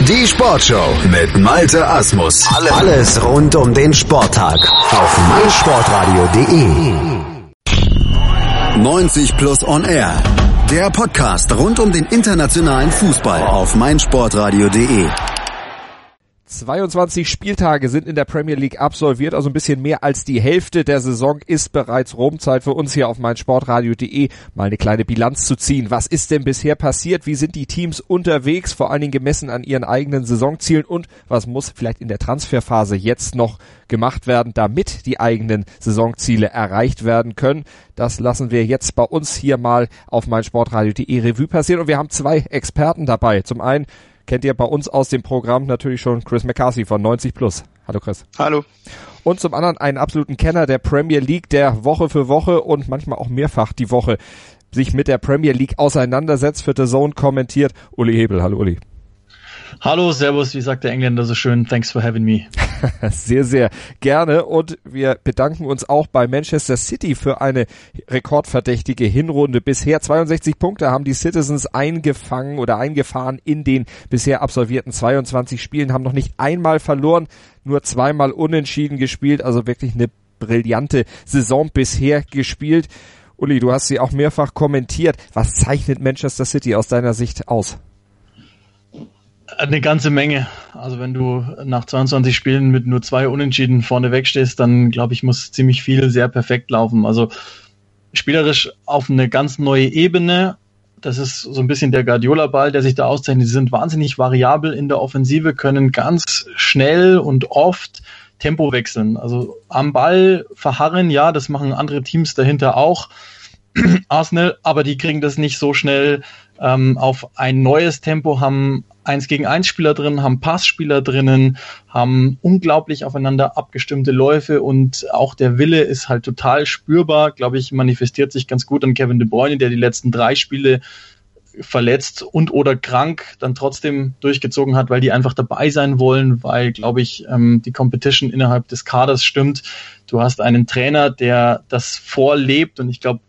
Die Sportshow mit Malte Asmus. Alles rund um den Sporttag auf meinsportradio.de. 90 Plus on Air. Der Podcast rund um den internationalen Fußball auf meinsportradio.de. 22 Spieltage sind in der Premier League absolviert, also ein bisschen mehr als die Hälfte der Saison ist bereits rum. Zeit für uns hier auf meinsportradio.de mal eine kleine Bilanz zu ziehen. Was ist denn bisher passiert? Wie sind die Teams unterwegs? Vor allen Dingen gemessen an ihren eigenen Saisonzielen. Und was muss vielleicht in der Transferphase jetzt noch gemacht werden, damit die eigenen Saisonziele erreicht werden können? Das lassen wir jetzt bei uns hier mal auf meinsportradio.de Revue passieren. Und wir haben zwei Experten dabei. Zum einen kennt ihr bei uns aus dem Programm natürlich schon Chris McCarthy von 90 Plus. Hallo Chris. Hallo. Und zum anderen einen absoluten Kenner der Premier League, der Woche für Woche und manchmal auch mehrfach die Woche sich mit der Premier League auseinandersetzt, für The Zone kommentiert. Uli Hebel. Hallo Uli. Hallo, servus, wie sagt der Engländer so schön, thanks for having me. Sehr, sehr gerne und wir bedanken uns auch bei Manchester City für eine rekordverdächtige Hinrunde. Bisher 62 Punkte haben die Citizens eingefahren in den bisher absolvierten 22 Spielen, haben noch nicht einmal verloren, nur zweimal unentschieden gespielt, also wirklich eine brillante Saison bisher gespielt. Uli, du hast sie auch mehrfach kommentiert. Was zeichnet Manchester City aus deiner Sicht aus? Eine ganze Menge. Also wenn du nach 22 Spielen mit nur 2 Unentschieden vorne wegstehst, dann glaube ich, muss ziemlich viel sehr perfekt laufen. Also spielerisch auf eine ganz neue Ebene. Das ist so ein bisschen der Guardiola-Ball, der sich da auszeichnet. Sie sind wahnsinnig variabel in der Offensive, können ganz schnell und oft Tempo wechseln. Also am Ball verharren, ja, das machen andere Teams dahinter auch. Arsenal, aber die kriegen das nicht so schnell auf ein neues Tempo, haben 1-gegen-1 Spieler drin, haben Passspieler drinnen, haben unglaublich aufeinander abgestimmte Läufe und auch der Wille ist halt total spürbar, glaube ich, manifestiert sich ganz gut an Kevin De Bruyne, der die letzten 3 Spiele verletzt und oder krank dann trotzdem durchgezogen hat, weil die einfach dabei sein wollen, weil, glaube ich, die Competition innerhalb des Kaders stimmt. Du hast einen Trainer, der das vorlebt und ich glaube,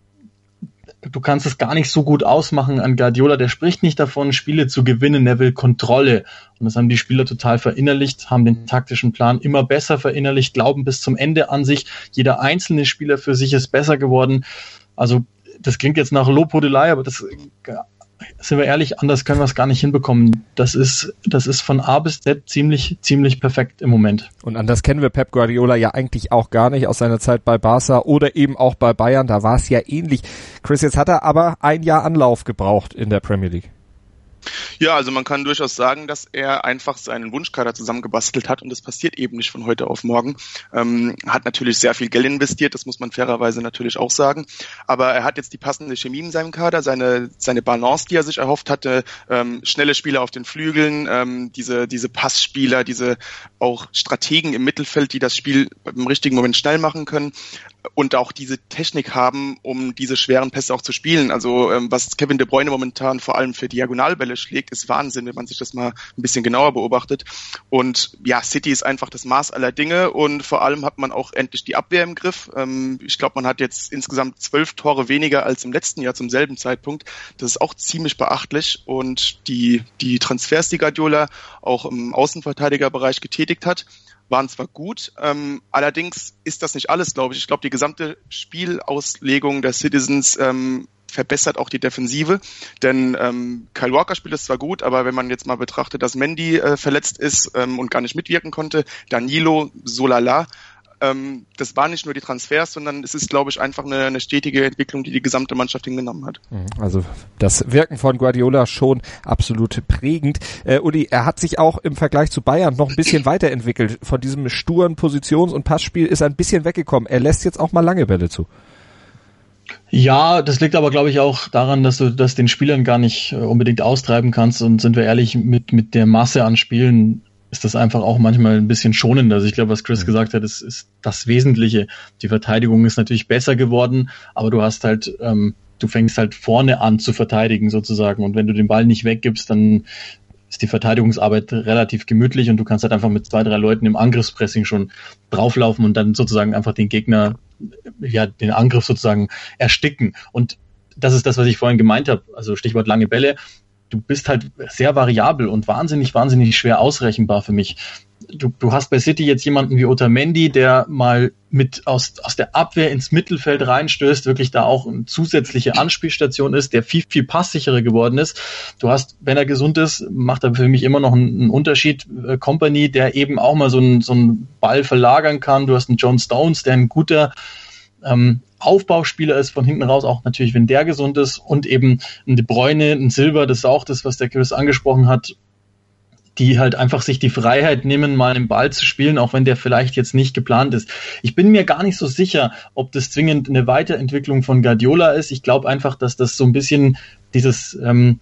du kannst es gar nicht so gut ausmachen an Guardiola. Der spricht nicht davon, Spiele zu gewinnen. Er will Kontrolle. Und das haben die Spieler total verinnerlicht, haben den taktischen Plan immer besser verinnerlicht, glauben bis zum Ende an sich. Jeder einzelne Spieler für sich ist besser geworden. Also das klingt jetzt nach Lobhudelei, aber das, sind wir ehrlich, anders können wir es gar nicht hinbekommen. Das ist von A bis Z ziemlich perfekt im Moment. Und anders kennen wir Pep Guardiola ja eigentlich auch gar nicht aus seiner Zeit bei Barca oder eben auch bei Bayern. Da war es ja ähnlich. Chris, jetzt hat er aber ein Jahr Anlauf gebraucht in der Premier League. Ja, also man kann durchaus sagen, dass er einfach seinen Wunschkader zusammengebastelt hat und das passiert eben nicht von heute auf morgen. Hat natürlich sehr viel Geld investiert, das muss man fairerweise natürlich auch sagen, aber er hat jetzt die passende Chemie in seinem Kader, seine Balance, die er sich erhofft hatte, schnelle Spieler auf den Flügeln, diese Passspieler, diese auch Strategen im Mittelfeld, die das Spiel im richtigen Moment schnell machen können und auch diese Technik haben, um diese schweren Pässe auch zu spielen. Also was Kevin De Bruyne momentan vor allem für Diagonalbälle schlägt, ist Wahnsinn, wenn man sich das mal ein bisschen genauer beobachtet. Und ja, City ist einfach das Maß aller Dinge und vor allem hat man auch endlich die Abwehr im Griff. Ich glaube, man hat jetzt insgesamt 12 Tore weniger als im letzten Jahr zum selben Zeitpunkt. Das ist auch ziemlich beachtlich und die Transfers, die Guardiola auch im Außenverteidigerbereich getätigt hat, waren zwar gut, allerdings ist das nicht alles, glaube ich. Ich glaube, die gesamte Spielauslegung der Citizens verbessert auch die Defensive, denn Kyle Walker spielt es zwar gut, aber wenn man jetzt mal betrachtet, dass Mendy verletzt ist und gar nicht mitwirken konnte, Danilo, solala, das waren nicht nur die Transfers, sondern es ist, glaube ich, einfach eine stetige Entwicklung, die gesamte Mannschaft hingenommen hat. Also das Wirken von Guardiola schon absolut prägend. Uli, er hat sich auch im Vergleich zu Bayern noch ein bisschen weiterentwickelt. Von diesem sturen Positions- und Passspiel ist er ein bisschen weggekommen. Er lässt jetzt auch mal lange Bälle zu. Ja, das liegt aber, glaube ich, auch daran, dass du das den Spielern gar nicht unbedingt austreiben kannst. Und sind wir ehrlich, mit der Masse an Spielen ist das einfach auch manchmal ein bisschen schonender. Also ich glaube, was Chris gesagt hat, ist das Wesentliche. Die Verteidigung ist natürlich besser geworden, aber du hast halt, du fängst halt vorne an zu verteidigen sozusagen. Und wenn du den Ball nicht weggibst, dann ist die Verteidigungsarbeit relativ gemütlich und du kannst halt einfach mit 2, 3 Leuten im Angriffspressing schon drauflaufen und dann sozusagen einfach den Gegner, ja, den Angriff sozusagen ersticken. Und das ist das, was ich vorhin gemeint habe. Also Stichwort lange Bälle. du bist halt sehr variabel und wahnsinnig schwer ausrechenbar für mich. Du hast bei City jetzt jemanden wie Otamendi, der mal mit aus der Abwehr ins Mittelfeld reinstößt, wirklich da auch eine zusätzliche Anspielstation ist, der viel passsicherer geworden ist. Du hast, wenn er gesund ist, macht er für mich immer noch einen Unterschied. Kompany, der eben auch mal so einen Ball verlagern kann. Du hast einen John Stones, der ein guter Aufbauspieler ist von hinten raus, auch natürlich, wenn der gesund ist. Und eben ein De Bruyne, ein Silva, das ist auch das, was der Chris angesprochen hat, die halt einfach sich die Freiheit nehmen, mal einen Ball zu spielen, auch wenn der vielleicht jetzt nicht geplant ist. Ich bin mir gar nicht so sicher, ob das zwingend eine Weiterentwicklung von Guardiola ist. Ich glaube einfach, dass das so ein bisschen dieses,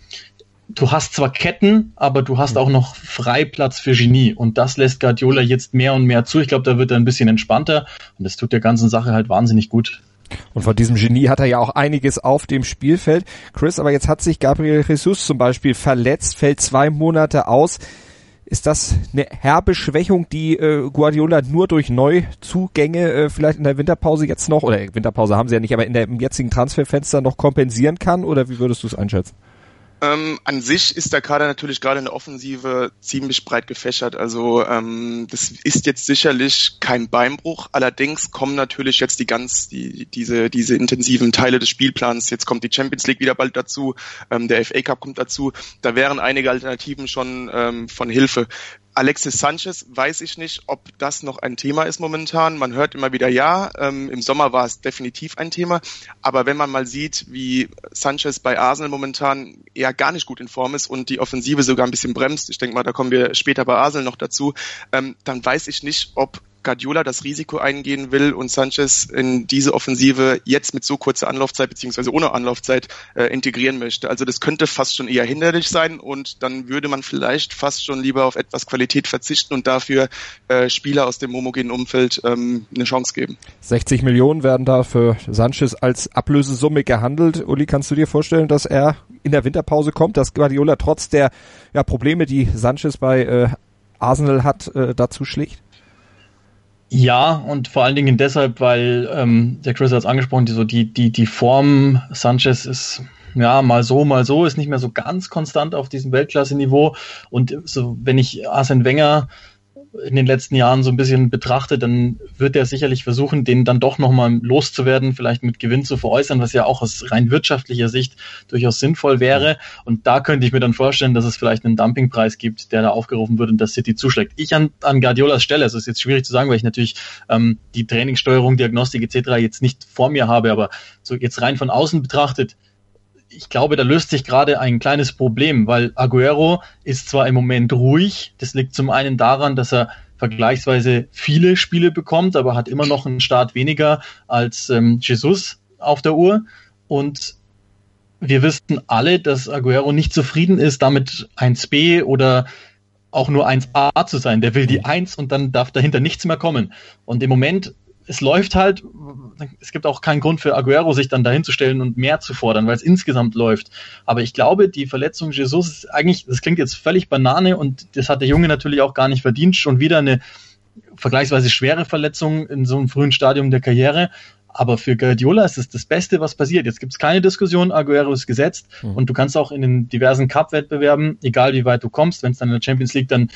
du hast zwar Ketten, aber du hast auch noch Freiplatz für Genie. Und das lässt Guardiola jetzt mehr und mehr zu. Ich glaube, da wird er ein bisschen entspannter und das tut der ganzen Sache halt wahnsinnig gut. Und von diesem Genie hat er ja auch einiges auf dem Spielfeld. Chris, aber jetzt hat sich Gabriel Jesus zum Beispiel verletzt, fällt 2 Monate aus. Ist das eine herbe Schwächung, die Guardiola nur durch Neuzugänge vielleicht in der Winterpause jetzt noch, oder Winterpause haben sie ja nicht, aber im jetzigen Transferfenster noch kompensieren kann? Oder wie würdest du es einschätzen? An sich ist der Kader natürlich gerade in der Offensive ziemlich breit gefächert. Also das ist jetzt sicherlich kein Beinbruch. Allerdings kommen natürlich jetzt diese intensiven Teile des Spielplans. Jetzt kommt die Champions League wieder bald dazu. Der FA Cup kommt dazu. Da wären einige Alternativen schon von Hilfe. Alexis Sanchez, weiß ich nicht, ob das noch ein Thema ist momentan. Man hört immer wieder ja, im Sommer war es definitiv ein Thema, aber wenn man mal sieht, wie Sanchez bei Arsenal momentan eher gar nicht gut in Form ist und die Offensive sogar ein bisschen bremst, ich denke mal, da kommen wir später bei Arsenal noch dazu, dann weiß ich nicht, ob Guardiola das Risiko eingehen will und Sanchez in diese Offensive jetzt mit so kurzer Anlaufzeit beziehungsweise ohne Anlaufzeit integrieren möchte. Also das könnte fast schon eher hinderlich sein und dann würde man vielleicht fast schon lieber auf etwas Qualität verzichten und dafür Spieler aus dem homogenen Umfeld eine Chance geben. 60 Millionen werden da für Sanchez als Ablösesumme gehandelt. Uli, kannst du dir vorstellen, dass er in der Winterpause kommt, dass Guardiola trotz der Probleme, die Sanchez bei Arsenal hat, dazu schlicht? Ja, und vor allen Dingen deshalb, weil der Chris hat es angesprochen, die Form Sanchez ist mal so, ist nicht mehr so ganz konstant auf diesem Weltklasse-Niveau. Und so, wenn ich Arsene Wenger in den letzten Jahren so ein bisschen betrachte, dann wird er sicherlich versuchen, den dann doch nochmal loszuwerden, vielleicht mit Gewinn zu veräußern, was ja auch aus rein wirtschaftlicher Sicht durchaus sinnvoll wäre. Und da könnte ich mir dann vorstellen, dass es vielleicht einen Dumpingpreis gibt, der da aufgerufen wird und das City zuschlägt. Ich an Guardiolas Stelle, also ist jetzt schwierig zu sagen, weil ich natürlich die Trainingssteuerung, Diagnostik etc. jetzt nicht vor mir habe, aber so jetzt rein von außen betrachtet, ich glaube, da löst sich gerade ein kleines Problem, weil Aguero ist zwar im Moment ruhig, das liegt zum einen daran, dass er vergleichsweise viele Spiele bekommt, aber hat immer noch einen Start weniger als Jesus auf der Uhr und wir wissen alle, dass Aguero nicht zufrieden ist, damit 1B oder auch nur 1A zu sein. Der will die 1 und dann darf dahinter nichts mehr kommen. Und im Moment es läuft halt, es gibt auch keinen Grund für Aguero, sich dann dahin zu stellen und mehr zu fordern, weil es insgesamt läuft. Aber ich glaube, die Verletzung Jesus ist eigentlich, das klingt jetzt völlig Banane und das hat der Junge natürlich auch gar nicht verdient. Schon wieder eine vergleichsweise schwere Verletzung in so einem frühen Stadium der Karriere. Aber für Guardiola ist es das Beste, was passiert. Jetzt gibt es keine Diskussion, Aguero ist gesetzt und du kannst auch in den diversen Cup-Wettbewerben, egal wie weit du kommst, wenn es dann in der Champions League dann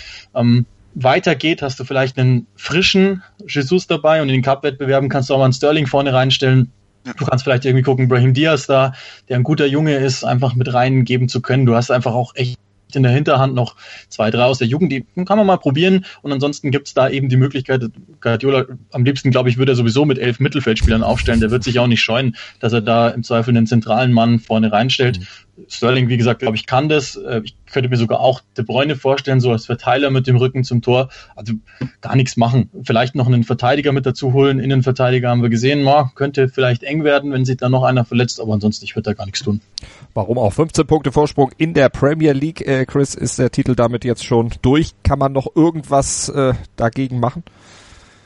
weitergeht, hast du vielleicht einen frischen Jesus dabei und in den Cup-Wettbewerben kannst du auch mal einen Sterling vorne reinstellen. Du kannst vielleicht irgendwie gucken, Brahim Diaz da, der ein guter Junge ist, einfach mit reingeben zu können. Du hast einfach auch echt in der Hinterhand noch 2, 3 aus der Jugend, die kann man mal probieren und ansonsten gibt's da eben die Möglichkeit, Guardiola am liebsten, glaube ich, würde er sowieso mit 11 Mittelfeldspielern aufstellen, der wird sich auch nicht scheuen, dass er da im Zweifel einen zentralen Mann vorne reinstellt. Sterling, wie gesagt, glaube ich, kann das. Ich könnte mir sogar auch De Bruyne vorstellen, so als Verteiler mit dem Rücken zum Tor. Also gar nichts machen. Vielleicht noch einen Verteidiger mit dazu holen. Innenverteidiger haben wir gesehen. Könnte vielleicht eng werden, wenn sich da noch einer verletzt. Aber ansonsten, ich würde da gar nichts tun. Warum auch? 15 Punkte Vorsprung in der Premier League. Chris, ist der Titel damit jetzt schon durch? Kann man noch irgendwas dagegen machen?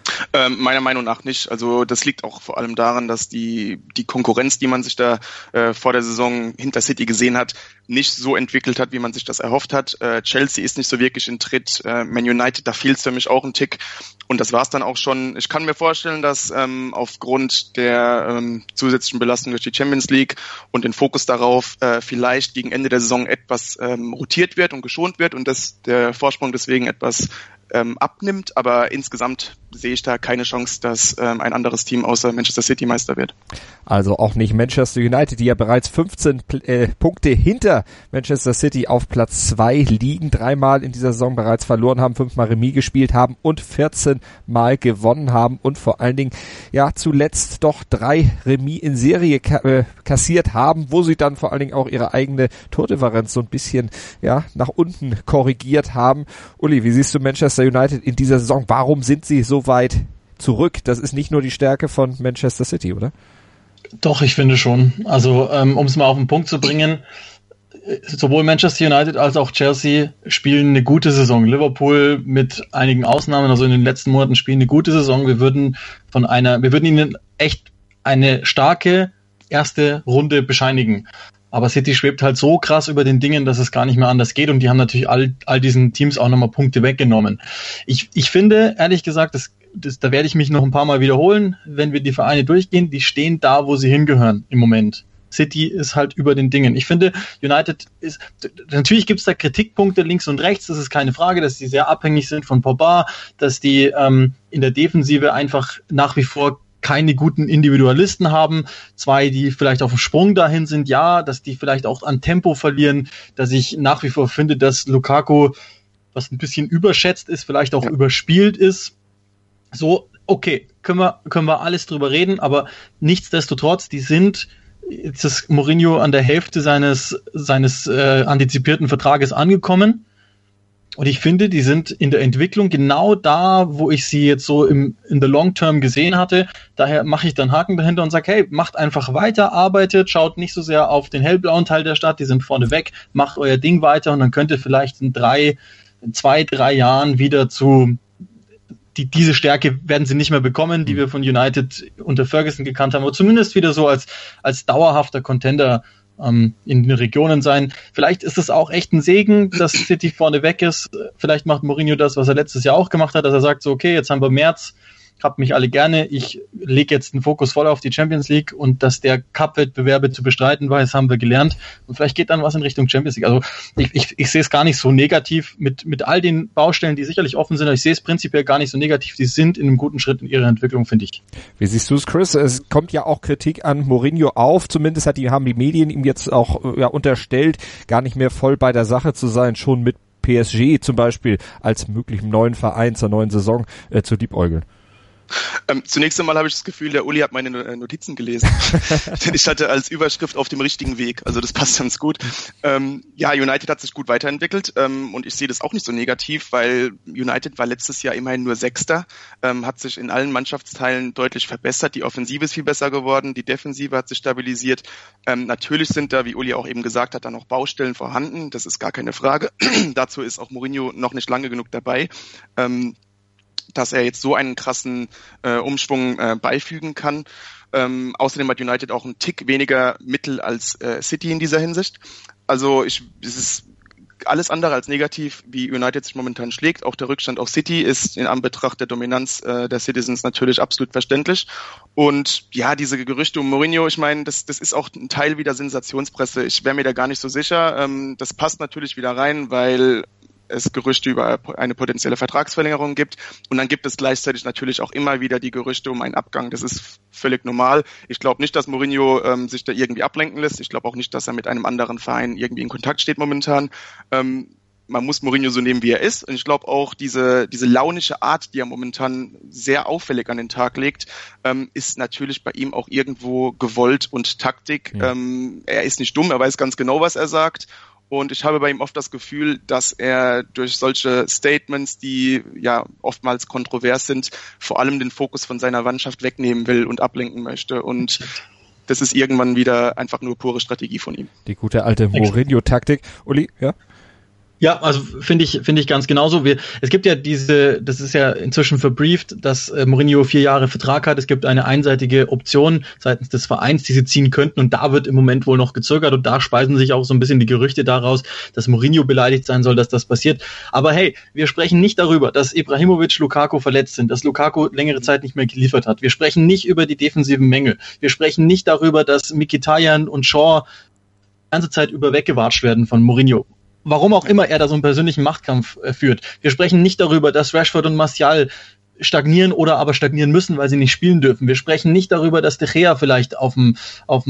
Meiner Meinung nach nicht. Also das liegt auch vor allem daran, dass die Konkurrenz, die man sich da vor der Saison hinter City gesehen hat, nicht so entwickelt hat, wie man sich das erhofft hat. Chelsea ist nicht so wirklich in Tritt. Man United, da fehlt es für mich auch ein Tick. Und das war's dann auch schon. Ich kann mir vorstellen, dass aufgrund der zusätzlichen Belastung durch die Champions League und den Fokus darauf vielleicht gegen Ende der Saison etwas rotiert wird und geschont wird und dass der Vorsprung deswegen etwas abnimmt, aber insgesamt sehe ich da keine Chance, dass ein anderes Team außer Manchester City Meister wird. Also auch nicht Manchester United, die ja bereits 15 Punkte hinter Manchester City auf Platz 2 liegen, 3-mal in dieser Saison bereits verloren haben, 5-mal Remis gespielt haben und 14-mal gewonnen haben und vor allen Dingen ja zuletzt doch 3 Remis in Serie kassiert haben, wo sie dann vor allen Dingen auch ihre eigene Tordifferenz so ein bisschen ja nach unten korrigiert haben. Uli, wie siehst du Manchester United in dieser Saison? Warum sind sie so weit zurück? Das ist nicht nur die Stärke von Manchester City, oder? Doch, ich finde schon. Also, um es mal auf den Punkt zu bringen, sowohl Manchester United als auch Chelsea spielen eine gute Saison. Liverpool mit einigen Ausnahmen, also in den letzten Monaten spielen eine gute Saison. Wir würden ihnen echt eine starke erste Runde bescheinigen. Aber City schwebt halt so krass über den Dingen, dass es gar nicht mehr anders geht und die haben natürlich all diesen Teams auch nochmal Punkte weggenommen. Ich finde, ehrlich gesagt, da werde ich mich noch ein paar Mal wiederholen, wenn wir die Vereine durchgehen, die stehen da, wo sie hingehören im Moment. City ist halt über den Dingen. Ich finde, United ist, natürlich gibt es da Kritikpunkte links und rechts, das ist keine Frage, dass die sehr abhängig sind von Pogba, dass die in der Defensive einfach nach wie vor keine guten Individualisten haben, 2, die vielleicht auf dem Sprung dahin sind, ja, dass die vielleicht auch an Tempo verlieren, dass ich nach wie vor finde, dass Lukaku, was ein bisschen überschätzt ist, vielleicht auch überspielt ist. So, okay, können wir alles drüber reden, aber nichtsdestotrotz, jetzt ist Mourinho an der Hälfte seines antizipierten Vertrages angekommen. Und ich finde, die sind in der Entwicklung genau da, wo ich sie jetzt so in the long term gesehen hatte. Daher mache ich dann Haken dahinter und sage, hey, macht einfach weiter, arbeitet, schaut nicht so sehr auf den hellblauen Teil der Stadt, die sind vorne weg, macht euer Ding weiter und dann könnt ihr vielleicht in 2-3 Jahren wieder diese Stärke werden sie nicht mehr bekommen, die wir von United unter Ferguson gekannt haben, aber zumindest wieder so als dauerhafter Contender in den Regionen sein. Vielleicht ist es auch echt ein Segen, dass City vorne weg ist. Vielleicht macht Mourinho das, was er letztes Jahr auch gemacht hat, dass er sagt so, okay, jetzt haben wir März, habt mich alle gerne, ich lege jetzt den Fokus voll auf die Champions League und dass der Cup-Wettbewerbe zu bestreiten war, das haben wir gelernt und vielleicht geht dann was in Richtung Champions League. Also ich sehe es gar nicht so negativ mit all den Baustellen, die sicherlich offen sind, aber ich sehe es prinzipiell gar nicht so negativ, die sind in einem guten Schritt in ihrer Entwicklung, finde ich. Wie siehst du es, Chris? Es kommt ja auch Kritik an Mourinho auf, zumindest haben die Medien ihm jetzt auch unterstellt, gar nicht mehr voll bei der Sache zu sein, schon mit PSG zum Beispiel als möglichem neuen Verein zur neuen Saison zu liebäugeln. Zunächst einmal habe ich das Gefühl, der Uli hat meine Notizen gelesen. Denn ich hatte als Überschrift auf dem richtigen Weg. Also das passt ganz gut. Ja, United hat sich gut weiterentwickelt und ich sehe das auch nicht so negativ, weil United war letztes Jahr immerhin nur Sechster, hat sich in allen Mannschaftsteilen deutlich verbessert. Die Offensive ist viel besser geworden, die Defensive hat sich stabilisiert. Natürlich sind da, wie Uli auch eben gesagt hat, da noch Baustellen vorhanden. Das ist gar keine Frage. Dazu ist auch Mourinho noch nicht lange genug dabei. Dass er jetzt so einen krassen Umschwung beifügen kann. Außerdem hat United auch einen Tick weniger Mittel als City in dieser Hinsicht. Also es ist alles andere als negativ, wie United sich momentan schlägt. Auch der Rückstand auf City ist in Anbetracht der Dominanz der Citizens natürlich absolut verständlich. Und ja, diese Gerüchte um Mourinho, ich meine, das ist auch ein Teil wieder Sensationspresse. Ich wäre mir da gar nicht so sicher. Das passt natürlich wieder rein, weil es Gerüchte über eine potenzielle Vertragsverlängerung gibt. Und dann gibt es gleichzeitig natürlich auch immer wieder die Gerüchte um einen Abgang. Das ist völlig normal. Ich glaube nicht, dass Mourinho sich da irgendwie ablenken lässt. Ich glaube auch nicht, dass er mit einem anderen Verein irgendwie in Kontakt steht momentan. Man muss Mourinho so nehmen, wie er ist. Und ich glaube auch, diese launische Art, die er momentan sehr auffällig an den Tag legt, ist natürlich bei ihm auch irgendwo gewollt und Taktik. Ja. Er ist nicht dumm, er weiß ganz genau, was er sagt. Und ich habe bei ihm oft das Gefühl, dass er durch solche Statements, die ja oftmals kontrovers sind, vor allem den Fokus von seiner Mannschaft wegnehmen will und ablenken möchte. Und das ist irgendwann wieder einfach nur pure Strategie von ihm. Die gute alte Mourinho-Taktik. Uli, ja? Ja, also finde ich ganz genauso. Es gibt ja das ist ja inzwischen verbrieft, dass Mourinho 4 Jahre Vertrag hat. Es gibt eine einseitige Option seitens des Vereins, die sie ziehen könnten, und da wird im Moment wohl noch gezögert, und da speisen sich auch so ein bisschen die Gerüchte daraus, dass Mourinho beleidigt sein soll, dass das passiert. Aber hey, wir sprechen nicht darüber, dass Ibrahimovic, Lukaku verletzt sind, dass Lukaku längere Zeit nicht mehr geliefert hat. Wir sprechen nicht über die defensiven Mängel. Wir sprechen nicht darüber, dass Mkhitaryan und Shaw die ganze Zeit weggewatscht werden von Mourinho. Warum auch immer er da so einen persönlichen Machtkampf führt. Wir sprechen nicht darüber, dass Rashford und Martial stagnieren oder aber stagnieren müssen, weil sie nicht spielen dürfen. Wir sprechen nicht darüber, dass De Gea vielleicht auf dem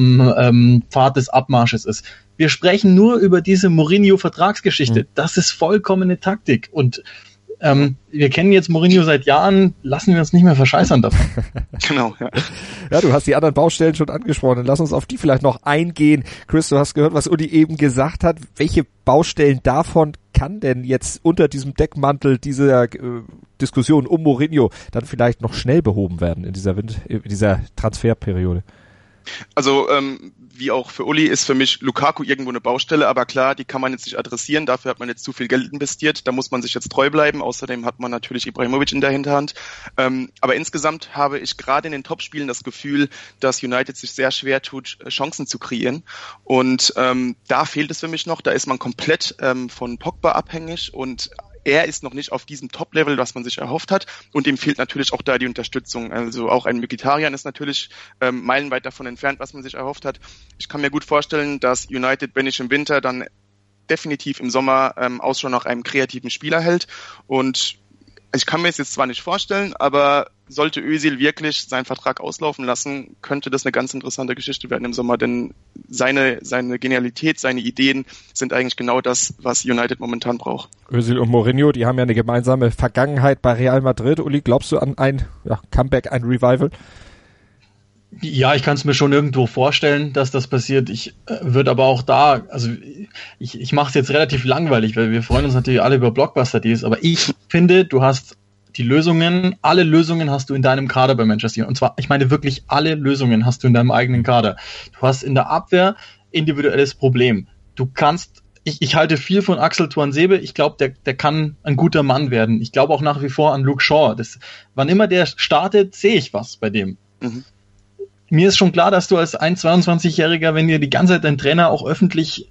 Pfad des Abmarsches ist. Wir sprechen nur über diese Mourinho-Vertragsgeschichte. Das ist vollkommene Taktik. Und wir kennen jetzt Mourinho seit Jahren, lassen wir uns nicht mehr verscheißern davon. Genau, ja. Ja, du hast die anderen Baustellen schon angesprochen. Lass uns auf die vielleicht noch eingehen. Chris, du hast gehört, was Uli eben gesagt hat. Welche Baustellen davon kann denn jetzt unter diesem Deckmantel dieser Diskussion um Mourinho dann vielleicht noch schnell behoben werden in dieser Transferperiode? Also wie auch für Uli ist für mich Lukaku irgendwo eine Baustelle, aber klar, die kann man jetzt nicht adressieren, dafür hat man jetzt zu viel Geld investiert, da muss man sich jetzt treu bleiben, außerdem hat man natürlich Ibrahimovic in der Hinterhand, aber insgesamt habe ich gerade in den Topspielen das Gefühl, dass United sich sehr schwer tut, Chancen zu kreieren, und da fehlt es für mich noch, da ist man komplett von Pogba abhängig, und er ist noch nicht auf diesem Top-Level, was man sich erhofft hat, und ihm fehlt natürlich auch da die Unterstützung. Also auch ein Mkhitaryan ist natürlich meilenweit davon entfernt, was man sich erhofft hat. Ich kann mir gut vorstellen, dass United, wenn nicht im Winter, dann definitiv im Sommer Ausschau nach einem kreativen Spieler hält, und ich kann mir es jetzt zwar nicht vorstellen, aber sollte Özil wirklich seinen Vertrag auslaufen lassen, könnte das eine ganz interessante Geschichte werden im Sommer, denn seine Genialität, seine Ideen sind eigentlich genau das, was United momentan braucht. Özil und Mourinho, die haben ja eine gemeinsame Vergangenheit bei Real Madrid. Uli, glaubst du an ein Comeback, ein Revival? Ja, ich kann es mir schon irgendwo vorstellen, dass das passiert. Ich würde aber auch da, also ich mache es jetzt relativ langweilig, weil wir freuen uns natürlich alle über Blockbuster-Deals, aber ich finde, du hast die Lösungen, alle Lösungen hast du in deinem Kader bei Manchester United. Und zwar, ich meine wirklich alle Lösungen hast du in deinem eigenen Kader. Du hast in der Abwehr individuelles Problem. Du kannst, ich halte viel von Axel Tuanzebe. Ich glaube, der kann ein guter Mann werden. Ich glaube auch nach wie vor an Luke Shaw. Wann immer der startet, sehe ich was bei dem. Mhm. Mir ist schon klar, dass du als 22-Jähriger, wenn dir die ganze Zeit dein Trainer auch öffentlich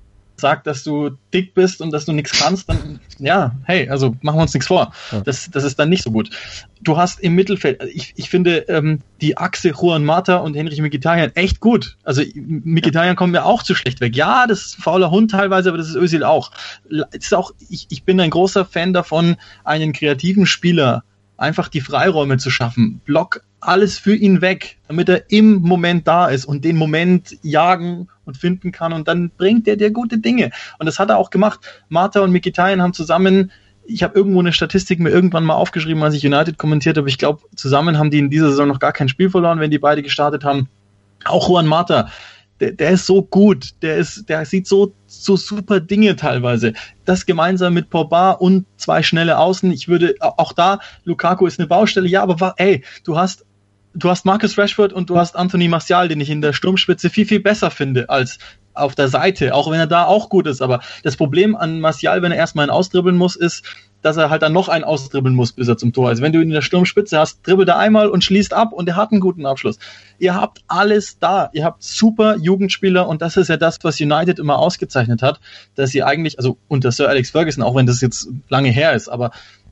sagt, dass du dick bist und dass du nichts kannst, dann, ja, hey, also machen wir uns nichts vor. Ja. Das ist dann nicht so gut. Du hast im Mittelfeld, ich finde die Achse Juan Mata und Henrich Mkhitaryan echt gut. Also Mkhitaryan kommt mir auch zu schlecht weg. Ja, das ist ein fauler Hund teilweise, aber das ist Özil auch. Ist auch ich bin ein großer Fan davon, einen kreativen Spieler einfach die Freiräume zu schaffen. Block alles für ihn weg, damit er im Moment da ist und den Moment jagen und finden kann, und dann bringt er dir gute Dinge. Und das hat er auch gemacht. Mata und Mkhitaryan haben zusammen, ich habe irgendwo eine Statistik mir irgendwann mal aufgeschrieben, als ich United kommentiert habe, ich glaube, zusammen haben die in dieser Saison noch gar kein Spiel verloren, wenn die beide gestartet haben. Auch Juan Mata, der ist so gut, der sieht so super Dinge teilweise. Das gemeinsam mit Pogba und 2 schnelle Außen. Ich würde auch da, Lukaku ist eine Baustelle, ja, aber du hast Marcus Rashford und du hast Anthony Martial, den ich in der Sturmspitze viel, viel besser finde als auf der Seite, auch wenn er da auch gut ist. Aber das Problem an Martial, wenn er erstmal einen ausdribbeln muss, ist, dass er halt dann noch einen ausdribbeln muss, bis er zum Tor ist. Also wenn du ihn in der Sturmspitze hast, dribbelt er einmal und schließt ab, und er hat einen guten Abschluss. Ihr habt alles da. Ihr habt super Jugendspieler, und das ist ja das, was United immer ausgezeichnet hat, dass sie eigentlich, also unter Sir Alex Ferguson, auch wenn das jetzt lange her ist, aber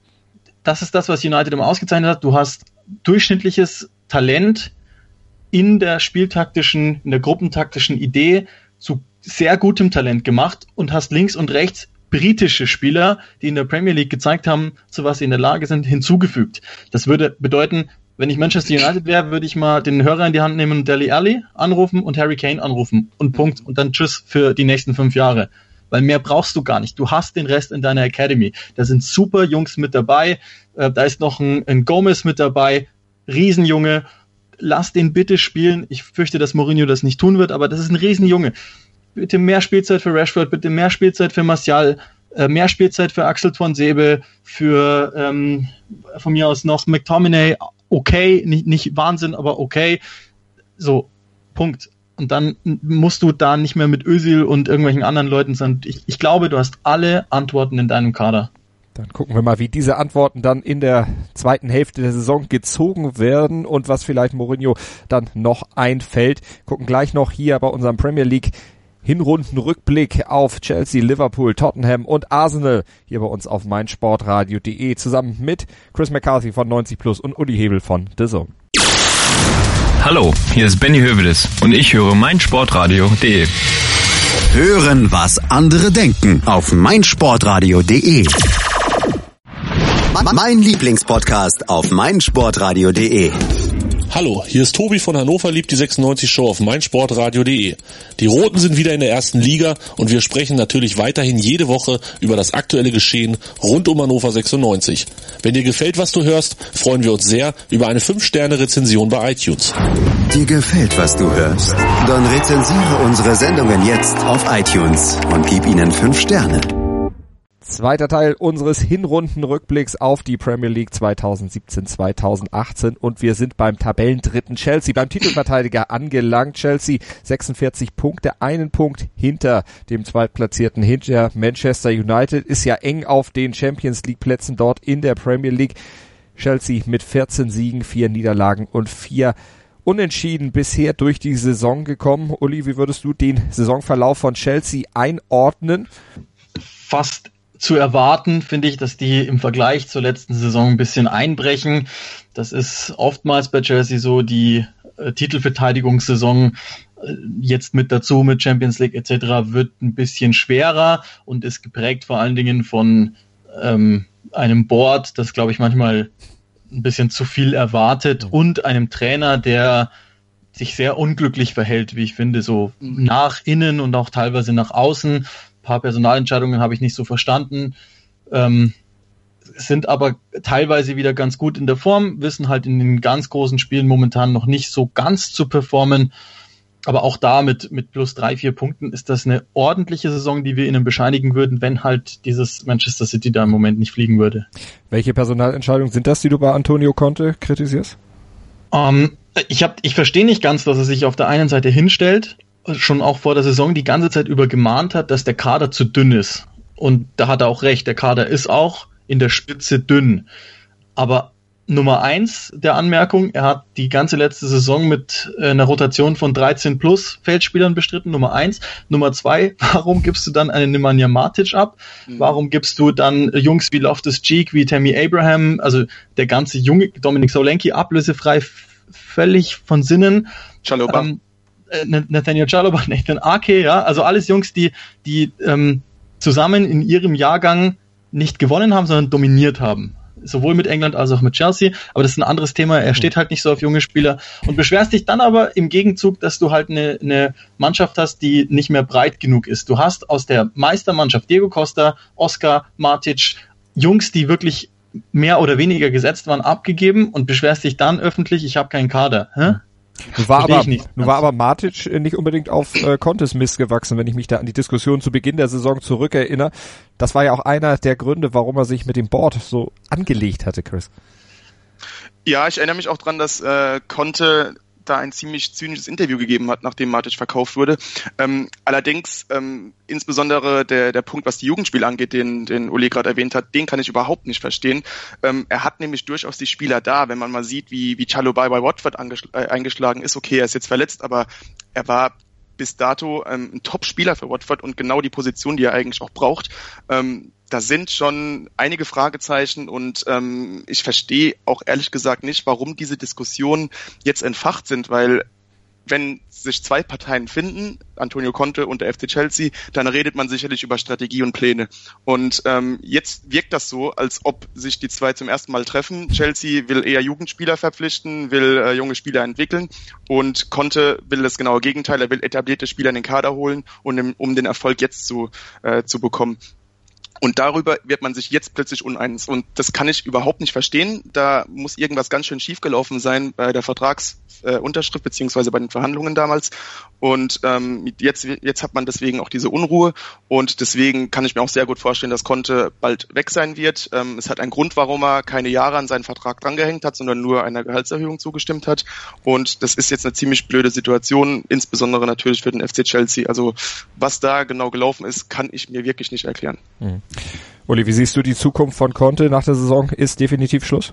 das ist das, was United immer ausgezeichnet hat. Du hast durchschnittliches Talent in der gruppentaktischen Idee zu sehr gutem Talent gemacht und hast links und rechts britische Spieler, die in der Premier League gezeigt haben, zu was sie in der Lage sind, hinzugefügt. Das würde bedeuten, wenn ich Manchester United wäre, würde ich mal den Hörer in die Hand nehmen und Dele Alli anrufen und Harry Kane anrufen und Punkt. Und dann tschüss für die nächsten 5 Jahre. Weil mehr brauchst du gar nicht. Du hast den Rest in deiner Academy. Da sind super Jungs mit dabei. Da ist noch ein Gomez mit dabei. Riesenjunge. Lass den bitte spielen. Ich fürchte, dass Mourinho das nicht tun wird, aber das ist ein Riesenjunge. Bitte mehr Spielzeit für Rashford, bitte mehr Spielzeit für Martial, mehr Spielzeit für Axel Tuanzebe, für von mir aus noch McTominay, okay, nicht Wahnsinn, aber okay. So, Punkt. und dann musst du da nicht mehr mit Özil und irgendwelchen anderen Leuten, sondern ich glaube, du hast alle Antworten in deinem Kader. Dann gucken wir mal, wie diese Antworten dann in der zweiten Hälfte der Saison gezogen werden und was vielleicht Mourinho dann noch einfällt. Gucken gleich noch hier bei unserem Premier League Hinrundenrückblick auf Chelsea, Liverpool, Tottenham und Arsenal hier bei uns auf meinsportradio.de zusammen mit Chris McCarthy von 90+ und Uli Hebel von The Zone. Hallo, hier ist Benny Hövedes und ich höre meinsportradio.de. Hören, was andere denken auf meinsportradio.de. Mein Lieblingspodcast auf meinsportradio.de. Hallo, hier ist Tobi von Hannover liebt die 96 Show auf meinsportradio.de. Die Roten sind wieder in der ersten Liga und wir sprechen natürlich weiterhin jede Woche über das aktuelle Geschehen rund um Hannover 96. Wenn dir gefällt, was du hörst, freuen wir uns sehr über eine 5-Sterne-Rezension bei iTunes. Dir gefällt, was du hörst? Dann rezensiere unsere Sendungen jetzt auf iTunes und gib ihnen 5 Sterne. Zweiter Teil unseres Hinrundenrückblicks auf die Premier League 2017-2018 und wir sind beim Tabellendritten Chelsea, beim Titelverteidiger angelangt. Chelsea 46 Punkte, einen Punkt hinter dem Zweitplatzierten, hinter Manchester United, ist ja eng auf den Champions League Plätzen dort in der Premier League. Chelsea mit 14 Siegen, 4 Niederlagen und 4 Unentschieden bisher durch die Saison gekommen. Uli, wie würdest du den Saisonverlauf von Chelsea einordnen? Fast zu erwarten, finde ich, dass die im Vergleich zur letzten Saison ein bisschen einbrechen. Das ist oftmals bei Chelsea so, die Titelverteidigungssaison jetzt mit dazu, mit Champions League etc. wird ein bisschen schwerer und ist geprägt vor allen Dingen von einem Board, das, glaube ich, manchmal ein bisschen zu viel erwartet und einem Trainer, der sich sehr unglücklich verhält, wie ich finde, so nach innen und auch teilweise nach außen. Paar Personalentscheidungen habe ich nicht so verstanden, sind aber teilweise wieder ganz gut in der Form, wissen halt in den ganz großen Spielen momentan noch nicht so ganz zu performen, aber auch da mit plus 3-4 Punkten ist das eine ordentliche Saison, die wir ihnen bescheinigen würden, wenn halt dieses Manchester City da im Moment nicht fliegen würde. Welche Personalentscheidungen sind das, die du bei Antonio Conte kritisierst? Ich verstehe nicht ganz, dass er sich auf der einen Seite hinstellt, schon auch vor der Saison die ganze Zeit über gemahnt hat, dass der Kader zu dünn ist. Und da hat er auch recht, der Kader ist auch in der Spitze dünn. Aber Nummer 1 der Anmerkung, er hat die ganze letzte Saison mit einer Rotation von 13 plus Feldspielern bestritten, Nummer 1. Nummer 2, warum gibst du dann einen Nemanja Matic ab? Warum gibst du dann Jungs wie Loftus-Cheek, wie Tammy Abraham, also der ganze junge Dominik Solanke ablösefrei, völlig von Sinnen. Chalobah. Nathaniel Chalobah, Nathan Ake, ja, also alles Jungs, die zusammen in ihrem Jahrgang nicht gewonnen haben, sondern dominiert haben. Sowohl mit England als auch mit Chelsea, aber das ist ein anderes Thema, er steht halt nicht so auf junge Spieler und beschwerst dich dann aber im Gegenzug, dass du halt eine Mannschaft hast, die nicht mehr breit genug ist. Du hast aus der Meistermannschaft Diego Costa, Oscar, Matic, Jungs, die wirklich mehr oder weniger gesetzt waren, abgegeben und beschwerst dich dann öffentlich, ich habe keinen Kader. Hä? Nun war aber Matic nicht unbedingt auf Contes Mist gewachsen, wenn ich mich da an die Diskussion zu Beginn der Saison zurückerinnere. Das war ja auch einer der Gründe, warum er sich mit dem Board so angelegt hatte, Chris. Ja, ich erinnere mich auch dran, dass Conte da ein ziemlich zynisches Interview gegeben hat, nachdem Matic verkauft wurde. Allerdings, insbesondere der Punkt, was die Jugendspiele angeht, den Uli gerade erwähnt hat, den kann ich überhaupt nicht verstehen. Er hat nämlich durchaus die Spieler da, wenn man mal sieht, wie Chalobah bei Watford eingeschlagen ist. Okay, er ist jetzt verletzt, aber er war bis dato ein Top-Spieler für Watford und genau die Position, die er eigentlich auch braucht. Da sind schon einige Fragezeichen und ich verstehe auch ehrlich gesagt nicht, warum diese Diskussionen jetzt entfacht sind, weil wenn sich zwei Parteien finden, Antonio Conte und der FC Chelsea, dann redet man sicherlich über Strategie und Pläne. Und jetzt wirkt das so, als ob sich die zwei zum ersten Mal treffen. Chelsea will eher Jugendspieler verpflichten, will junge Spieler entwickeln und Conte will das genaue Gegenteil. Er will etablierte Spieler in den Kader holen, um den Erfolg jetzt zu bekommen. Und darüber wird man sich jetzt plötzlich uneins. Und das kann ich überhaupt nicht verstehen. Da muss irgendwas ganz schön schiefgelaufen sein bei der Vertragsunterschrift beziehungsweise bei den Verhandlungen damals. Und jetzt hat man deswegen auch diese Unruhe. Und deswegen kann ich mir auch sehr gut vorstellen, dass Conte bald weg sein wird. Es hat einen Grund, warum er keine Jahre an seinen Vertrag drangehängt hat, sondern nur einer Gehaltserhöhung zugestimmt hat. Und das ist jetzt eine ziemlich blöde Situation, insbesondere natürlich für den FC Chelsea. Also was da genau gelaufen ist, kann ich mir wirklich nicht erklären. Uli, wie siehst du die Zukunft von Conte nach der Saison? Ist definitiv Schluss?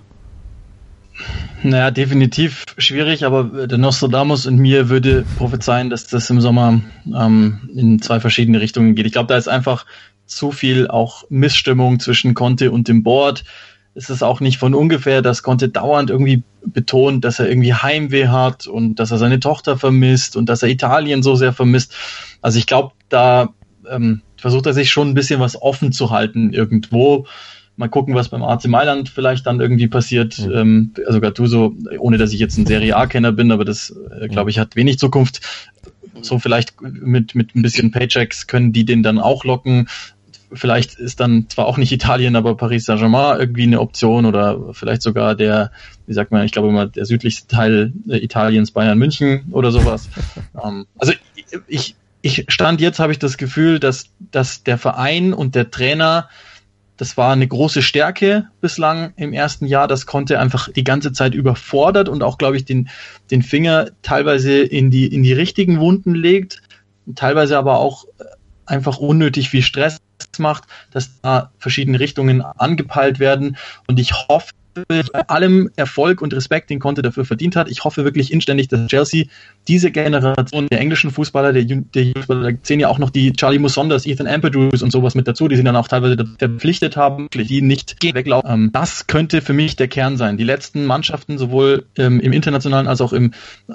Naja, definitiv schwierig, aber der Nostradamus in mir würde prophezeien, dass das im Sommer in zwei verschiedene Richtungen geht. Ich glaube, da ist einfach zu viel auch Missstimmung zwischen Conte und dem Board. Es ist auch nicht von ungefähr, dass Conte dauernd irgendwie betont, dass er irgendwie Heimweh hat und dass er seine Tochter vermisst und dass er Italien so sehr vermisst. Also ich glaube, da versucht er sich schon ein bisschen was offen zu halten irgendwo. Mal gucken, was beim AC Mailand vielleicht dann irgendwie passiert. Also Gattuso, ohne dass ich jetzt ein Serie A-Kenner bin, aber das, glaube ich, hat wenig Zukunft. So vielleicht mit ein bisschen Paychecks können die den dann auch locken. Vielleicht ist dann zwar auch nicht Italien, aber Paris Saint-Germain irgendwie eine Option oder vielleicht sogar der, wie sagt man, ich glaube immer der südlichste Teil Italiens, Bayern München oder sowas. Also ich Stand jetzt habe ich das Gefühl, dass der Verein und der Trainer, das war eine große Stärke bislang im ersten Jahr, das Conte einfach die ganze Zeit überfordert und auch, glaube ich, den Finger teilweise in die richtigen Wunden legt, teilweise aber auch einfach unnötig viel Stress macht, dass da verschiedene Richtungen angepeilt werden und ich hoffe, bei allem Erfolg und Respekt, den Conte dafür verdient hat. Ich hoffe wirklich inständig, dass Chelsea diese Generation der englischen Fußballer, der Fußballer, da zählen ja auch noch die Charlie Musondas, Ethan Ampadu und sowas mit dazu, die sind dann auch teilweise verpflichtet haben, die nicht weglaufen. Das könnte für mich der Kern sein. Die letzten Mannschaften, sowohl im internationalen als auch im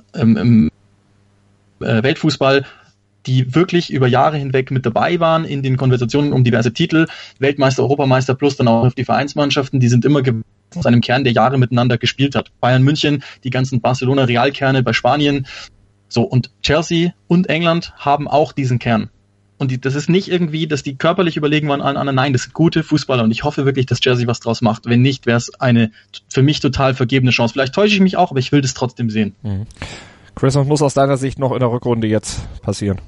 Weltfußball, die wirklich über Jahre hinweg mit dabei waren in den Konversationen um diverse Titel, Weltmeister, Europameister plus dann auch die Vereinsmannschaften, die sind immer aus einem Kern, der Jahre miteinander gespielt hat. Bayern München, die ganzen Barcelona-Realkerne bei Spanien. So, und Chelsea und England haben auch diesen Kern. Und das ist nicht irgendwie, dass die körperlich überlegen waren allen anderen. Nein, das sind gute Fußballer und ich hoffe wirklich, dass Chelsea was draus macht. Wenn nicht, wäre es eine für mich total vergebene Chance. Vielleicht täusche ich mich auch, aber ich will das trotzdem sehen. Chris, was muss aus deiner Sicht noch in der Rückrunde jetzt passieren?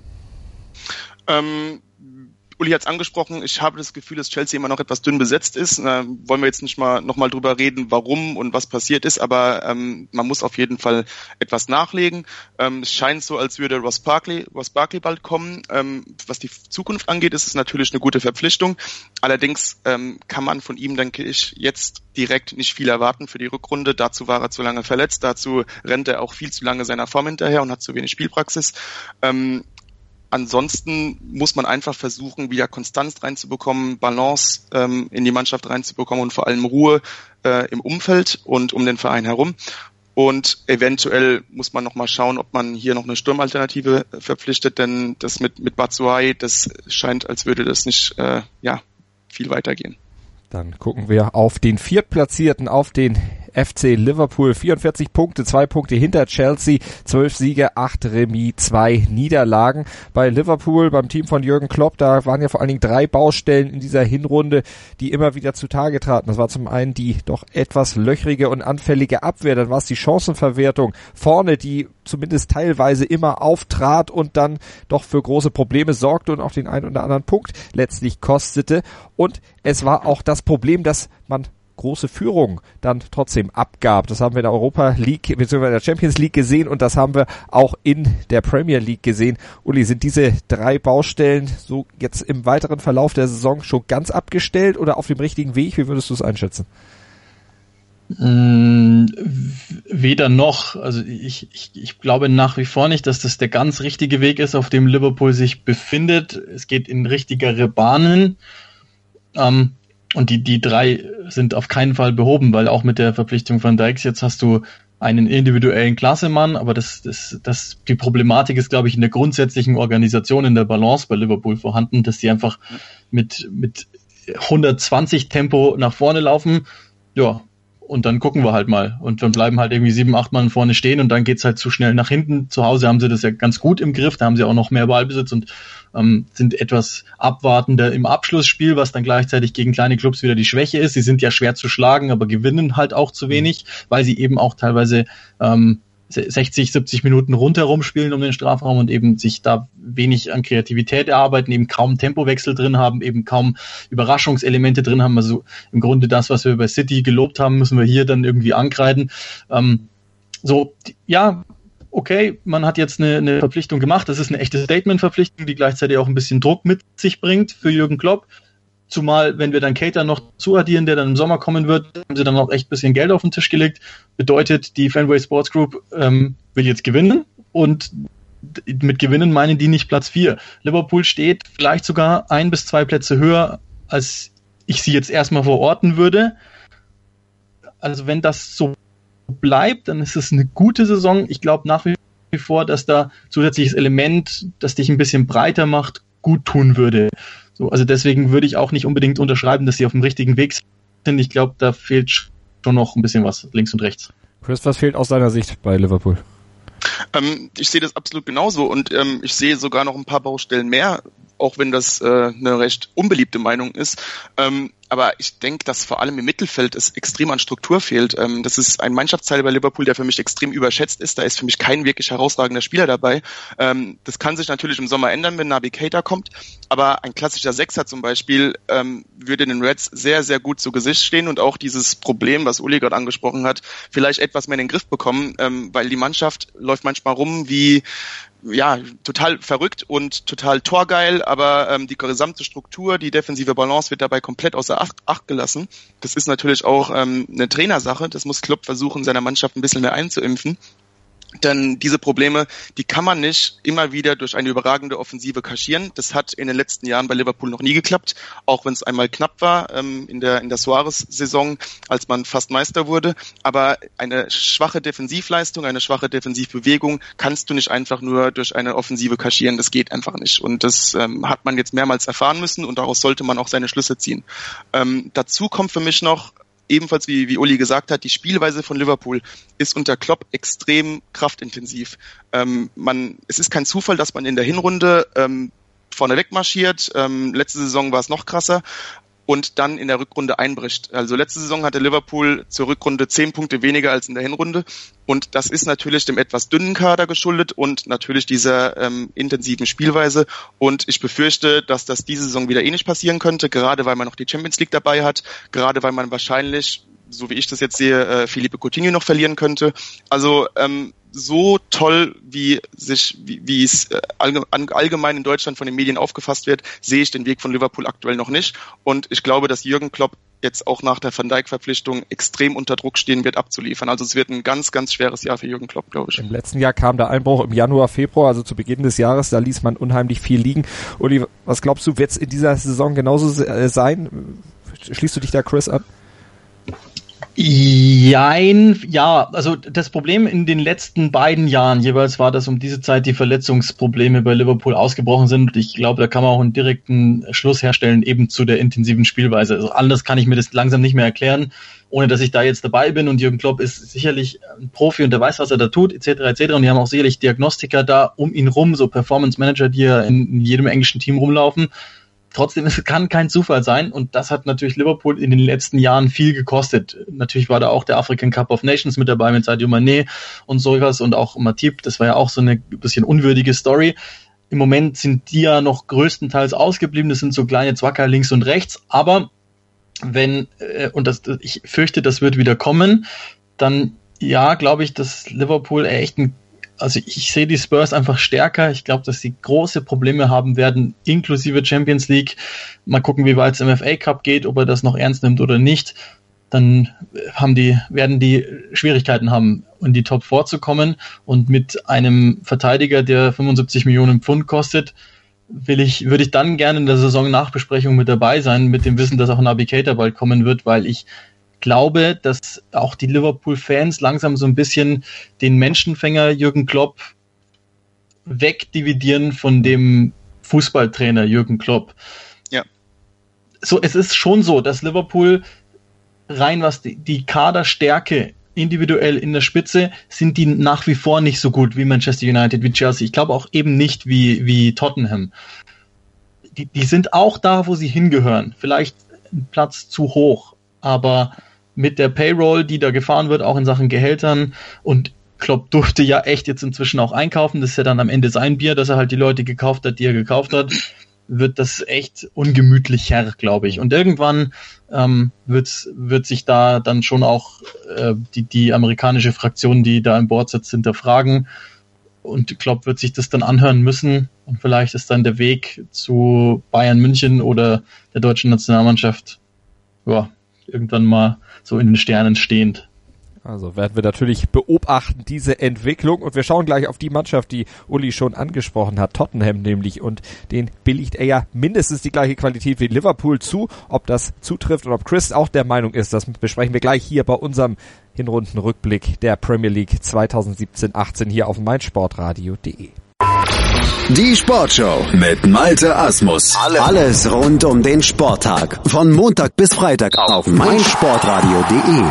Uli hat es angesprochen, ich habe das Gefühl, dass Chelsea immer noch etwas dünn besetzt ist. Wollen wir jetzt nicht nochmal drüber reden, warum und was passiert ist, aber man muss auf jeden Fall etwas nachlegen. Es scheint so, als würde Ross Barkley bald kommen. Was die Zukunft angeht, ist es natürlich eine gute Verpflichtung. Allerdings kann man von ihm, denke ich, jetzt direkt nicht viel erwarten für die Rückrunde. Dazu war er zu lange verletzt, dazu rennt er auch viel zu lange seiner Form hinterher und hat zu wenig Spielpraxis. Ansonsten muss man einfach versuchen, wieder Konstanz reinzubekommen, Balance in die Mannschaft reinzubekommen und vor allem Ruhe im Umfeld und um den Verein herum. Und eventuell muss man nochmal schauen, ob man hier noch eine Sturmalternative verpflichtet, denn das mit Batshuayi, das scheint, als würde das nicht viel weitergehen. Dann gucken wir auf den Viertplatzierten, auf den FC Liverpool, 44 Punkte, 2 Punkte hinter Chelsea, 12 Siege, 8 Remis, 2 Niederlagen. Bei Liverpool, beim Team von Jürgen Klopp, da waren ja vor allen Dingen 3 Baustellen in dieser Hinrunde, die immer wieder zutage traten. Das war zum einen die doch etwas löchrige und anfällige Abwehr, dann war es die Chancenverwertung vorne, die zumindest teilweise immer auftrat und dann doch für große Probleme sorgte und auch den einen oder anderen Punkt letztlich kostete. Und es war auch das Problem, dass man große Führung dann trotzdem abgab. Das haben wir in der Europa League bzw. in der Champions League gesehen und das haben wir auch in der Premier League gesehen. Uli, sind diese 3 Baustellen so jetzt im weiteren Verlauf der Saison schon ganz abgestellt oder auf dem richtigen Weg? Wie würdest du es einschätzen? Weder noch. Also ich glaube nach wie vor nicht, dass das der ganz richtige Weg ist, auf dem Liverpool sich befindet. Es geht in richtigere Bahnen. Und die 3 sind auf keinen Fall behoben, weil auch mit der Verpflichtung von Dykes jetzt hast du einen individuellen Klassemann, aber die Problematik ist, glaube ich, in der grundsätzlichen Organisation, in der Balance bei Liverpool vorhanden, dass die einfach mit 120 Tempo nach vorne laufen, ja, und dann gucken wir halt mal. Und dann bleiben halt irgendwie 7, 8 Mann vorne stehen und dann geht's halt zu schnell nach hinten. Zu Hause haben sie das ja ganz gut im Griff, da haben sie auch noch mehr Ballbesitz und sind etwas abwartender im Abschlussspiel, was dann gleichzeitig gegen kleine Clubs wieder die Schwäche ist. Sie sind ja schwer zu schlagen, aber gewinnen halt auch zu wenig, weil sie eben auch teilweise 60, 70 Minuten rundherum spielen um den Strafraum und eben sich da wenig an Kreativität erarbeiten, eben kaum Tempowechsel drin haben, eben kaum Überraschungselemente drin haben. Also im Grunde das, was wir bei City gelobt haben, müssen wir hier dann irgendwie ankreiden. Okay, man hat jetzt eine Verpflichtung gemacht. Das ist eine echte Statement-Verpflichtung, die gleichzeitig auch ein bisschen Druck mit sich bringt für Jürgen Klopp. Zumal, wenn wir dann Keita noch zuaddieren, der dann im Sommer kommen wird, haben sie dann auch echt ein bisschen Geld auf den Tisch gelegt. Bedeutet, die Fenway Sports Group will jetzt gewinnen und mit Gewinnen meinen die nicht Platz 4. Liverpool steht vielleicht sogar 1 bis 2 Plätze höher, als ich sie jetzt erstmal verorten würde. Also wenn das so bleibt, dann ist es eine gute Saison. Ich glaube nach wie vor, dass da zusätzliches Element, das dich ein bisschen breiter macht, gut tun würde. So, also deswegen würde ich auch nicht unbedingt unterschreiben, dass sie auf dem richtigen Weg sind. Ich glaube, da fehlt schon noch ein bisschen was links und rechts. Chris, was fehlt aus deiner Sicht bei Liverpool? Ich sehe das absolut genauso und ich sehe sogar noch ein paar Baustellen mehr, auch wenn das eine recht unbeliebte Meinung ist. Aber ich denke, dass vor allem im Mittelfeld es extrem an Struktur fehlt. Das ist ein Mannschaftsteil bei Liverpool, der für mich extrem überschätzt ist. Da ist für mich kein wirklich herausragender Spieler dabei. Das kann sich natürlich im Sommer ändern, wenn Naby Keita kommt. Aber ein klassischer Sechser zum Beispiel würde den Reds sehr, sehr gut zu Gesicht stehen und auch dieses Problem, was Uli gerade angesprochen hat, vielleicht etwas mehr in den Griff bekommen, weil die Mannschaft läuft manchmal rum wie total verrückt und total torgeil, aber die gesamte Struktur, die defensive Balance wird dabei komplett außer Acht gelassen. Das ist natürlich auch eine Trainersache, das muss Klopp versuchen, seiner Mannschaft ein bisschen mehr einzuimpfen. Denn diese Probleme, die kann man nicht immer wieder durch eine überragende Offensive kaschieren. Das hat in den letzten Jahren bei Liverpool noch nie geklappt, auch wenn es einmal knapp war in der Suarez-Saison, als man fast Meister wurde. Aber eine schwache Defensivleistung, eine schwache Defensivbewegung kannst du nicht einfach nur durch eine Offensive kaschieren. Das geht einfach nicht. Und das hat man jetzt mehrmals erfahren müssen und daraus sollte man auch seine Schlüsse ziehen. Dazu kommt für mich noch, ebenfalls wie Uli gesagt hat, die Spielweise von Liverpool ist unter Klopp extrem kraftintensiv. Es ist kein Zufall, dass man in der Hinrunde vorneweg marschiert. Letzte Saison war es noch krasser und dann in der Rückrunde einbricht. Also letzte Saison hatte Liverpool zur Rückrunde 10 Punkte weniger als in der Hinrunde und das ist natürlich dem etwas dünnen Kader geschuldet und natürlich dieser intensiven Spielweise und ich befürchte, dass das diese Saison wieder ähnlich passieren könnte, gerade weil man noch die Champions League dabei hat, gerade weil man wahrscheinlich, so wie ich das jetzt sehe, Philippe Coutinho noch verlieren könnte. Also so toll, wie es allgemein in Deutschland von den Medien aufgefasst wird, sehe ich den Weg von Liverpool aktuell noch nicht. Und ich glaube, dass Jürgen Klopp jetzt auch nach der Van Dijk-Verpflichtung extrem unter Druck stehen wird, abzuliefern. Also es wird ein ganz, ganz schweres Jahr für Jürgen Klopp, glaube ich. Im letzten Jahr kam der Einbruch im Januar, Februar, also zu Beginn des Jahres, da ließ man unheimlich viel liegen. Uli, was glaubst du, wird es in dieser Saison genauso sein? Schließt du dich da Chris an? Ja, also das Problem in den letzten beiden Jahren jeweils war, dass um diese Zeit die Verletzungsprobleme bei Liverpool ausgebrochen sind. Ich glaube, da kann man auch einen direkten Schluss herstellen, eben zu der intensiven Spielweise. Also anders kann ich mir das langsam nicht mehr erklären, ohne dass ich da jetzt dabei bin. Und Jürgen Klopp ist sicherlich ein Profi und der weiß, was er da tut, etc. Und die haben auch sicherlich Diagnostiker da um ihn rum, so Performance Manager, die ja in jedem englischen Team rumlaufen. Trotzdem, es kann kein Zufall sein und das hat natürlich Liverpool in den letzten Jahren viel gekostet. Natürlich war da auch der African Cup of Nations mit dabei mit Sadio Mané und sowas und auch Matip, das war ja auch so eine bisschen unwürdige Story. Im Moment sind die ja noch größtenteils ausgeblieben, das sind so kleine Zwacker links und rechts, aber ich fürchte, das wird wieder kommen, dann ja, glaube ich, dass Liverpool echt ich sehe die Spurs einfach stärker. Ich glaube, dass sie große Probleme haben werden, inklusive Champions League. Mal gucken, wie weit es im FA Cup geht, ob er das noch ernst nimmt oder nicht. Dann werden die Schwierigkeiten haben, in die Top 4 zu kommen. Und mit einem Verteidiger, der 75 Millionen Pfund kostet, würde ich dann gerne in der Saison-Nachbesprechung mit dabei sein, mit dem Wissen, dass auch Naby Keita bald kommen wird, weil ich glaube, dass auch die Liverpool-Fans langsam so ein bisschen den Menschenfänger Jürgen Klopp wegdividieren von dem Fußballtrainer Jürgen Klopp. Ja. So, es ist schon so, dass Liverpool rein was die Kaderstärke individuell in der Spitze, sind die nach wie vor nicht so gut wie Manchester United, wie Chelsea. Ich glaube auch eben nicht wie Tottenham. Die sind auch da, wo sie hingehören. Vielleicht ein Platz zu hoch, aber mit der Payroll, die da gefahren wird, auch in Sachen Gehältern, und Klopp durfte ja echt jetzt inzwischen auch einkaufen, das ist ja dann am Ende sein Bier, dass er halt die Leute gekauft hat, die er gekauft hat, wird das echt ungemütlicher, glaube ich. Und irgendwann wird sich da dann schon auch die amerikanische Fraktion, die da im Board sitzt, hinterfragen. Und Klopp wird sich das dann anhören müssen. Und vielleicht ist dann der Weg zu Bayern München oder der deutschen Nationalmannschaft irgendwann mal so in den Sternen stehend. Also werden wir natürlich beobachten, diese Entwicklung, und wir schauen gleich auf die Mannschaft, die Uli schon angesprochen hat, Tottenham nämlich, und den billigt er ja mindestens die gleiche Qualität wie Liverpool zu. Ob das zutrifft und ob Chris auch der Meinung ist, das besprechen wir gleich hier bei unserem Hinrundenrückblick der Premier League 2017-18 hier auf meinsportradio.de. Die Sportshow mit Malte Asmus. Alles rund um den Sporttag. Von Montag bis Freitag auf meinsportradio.de.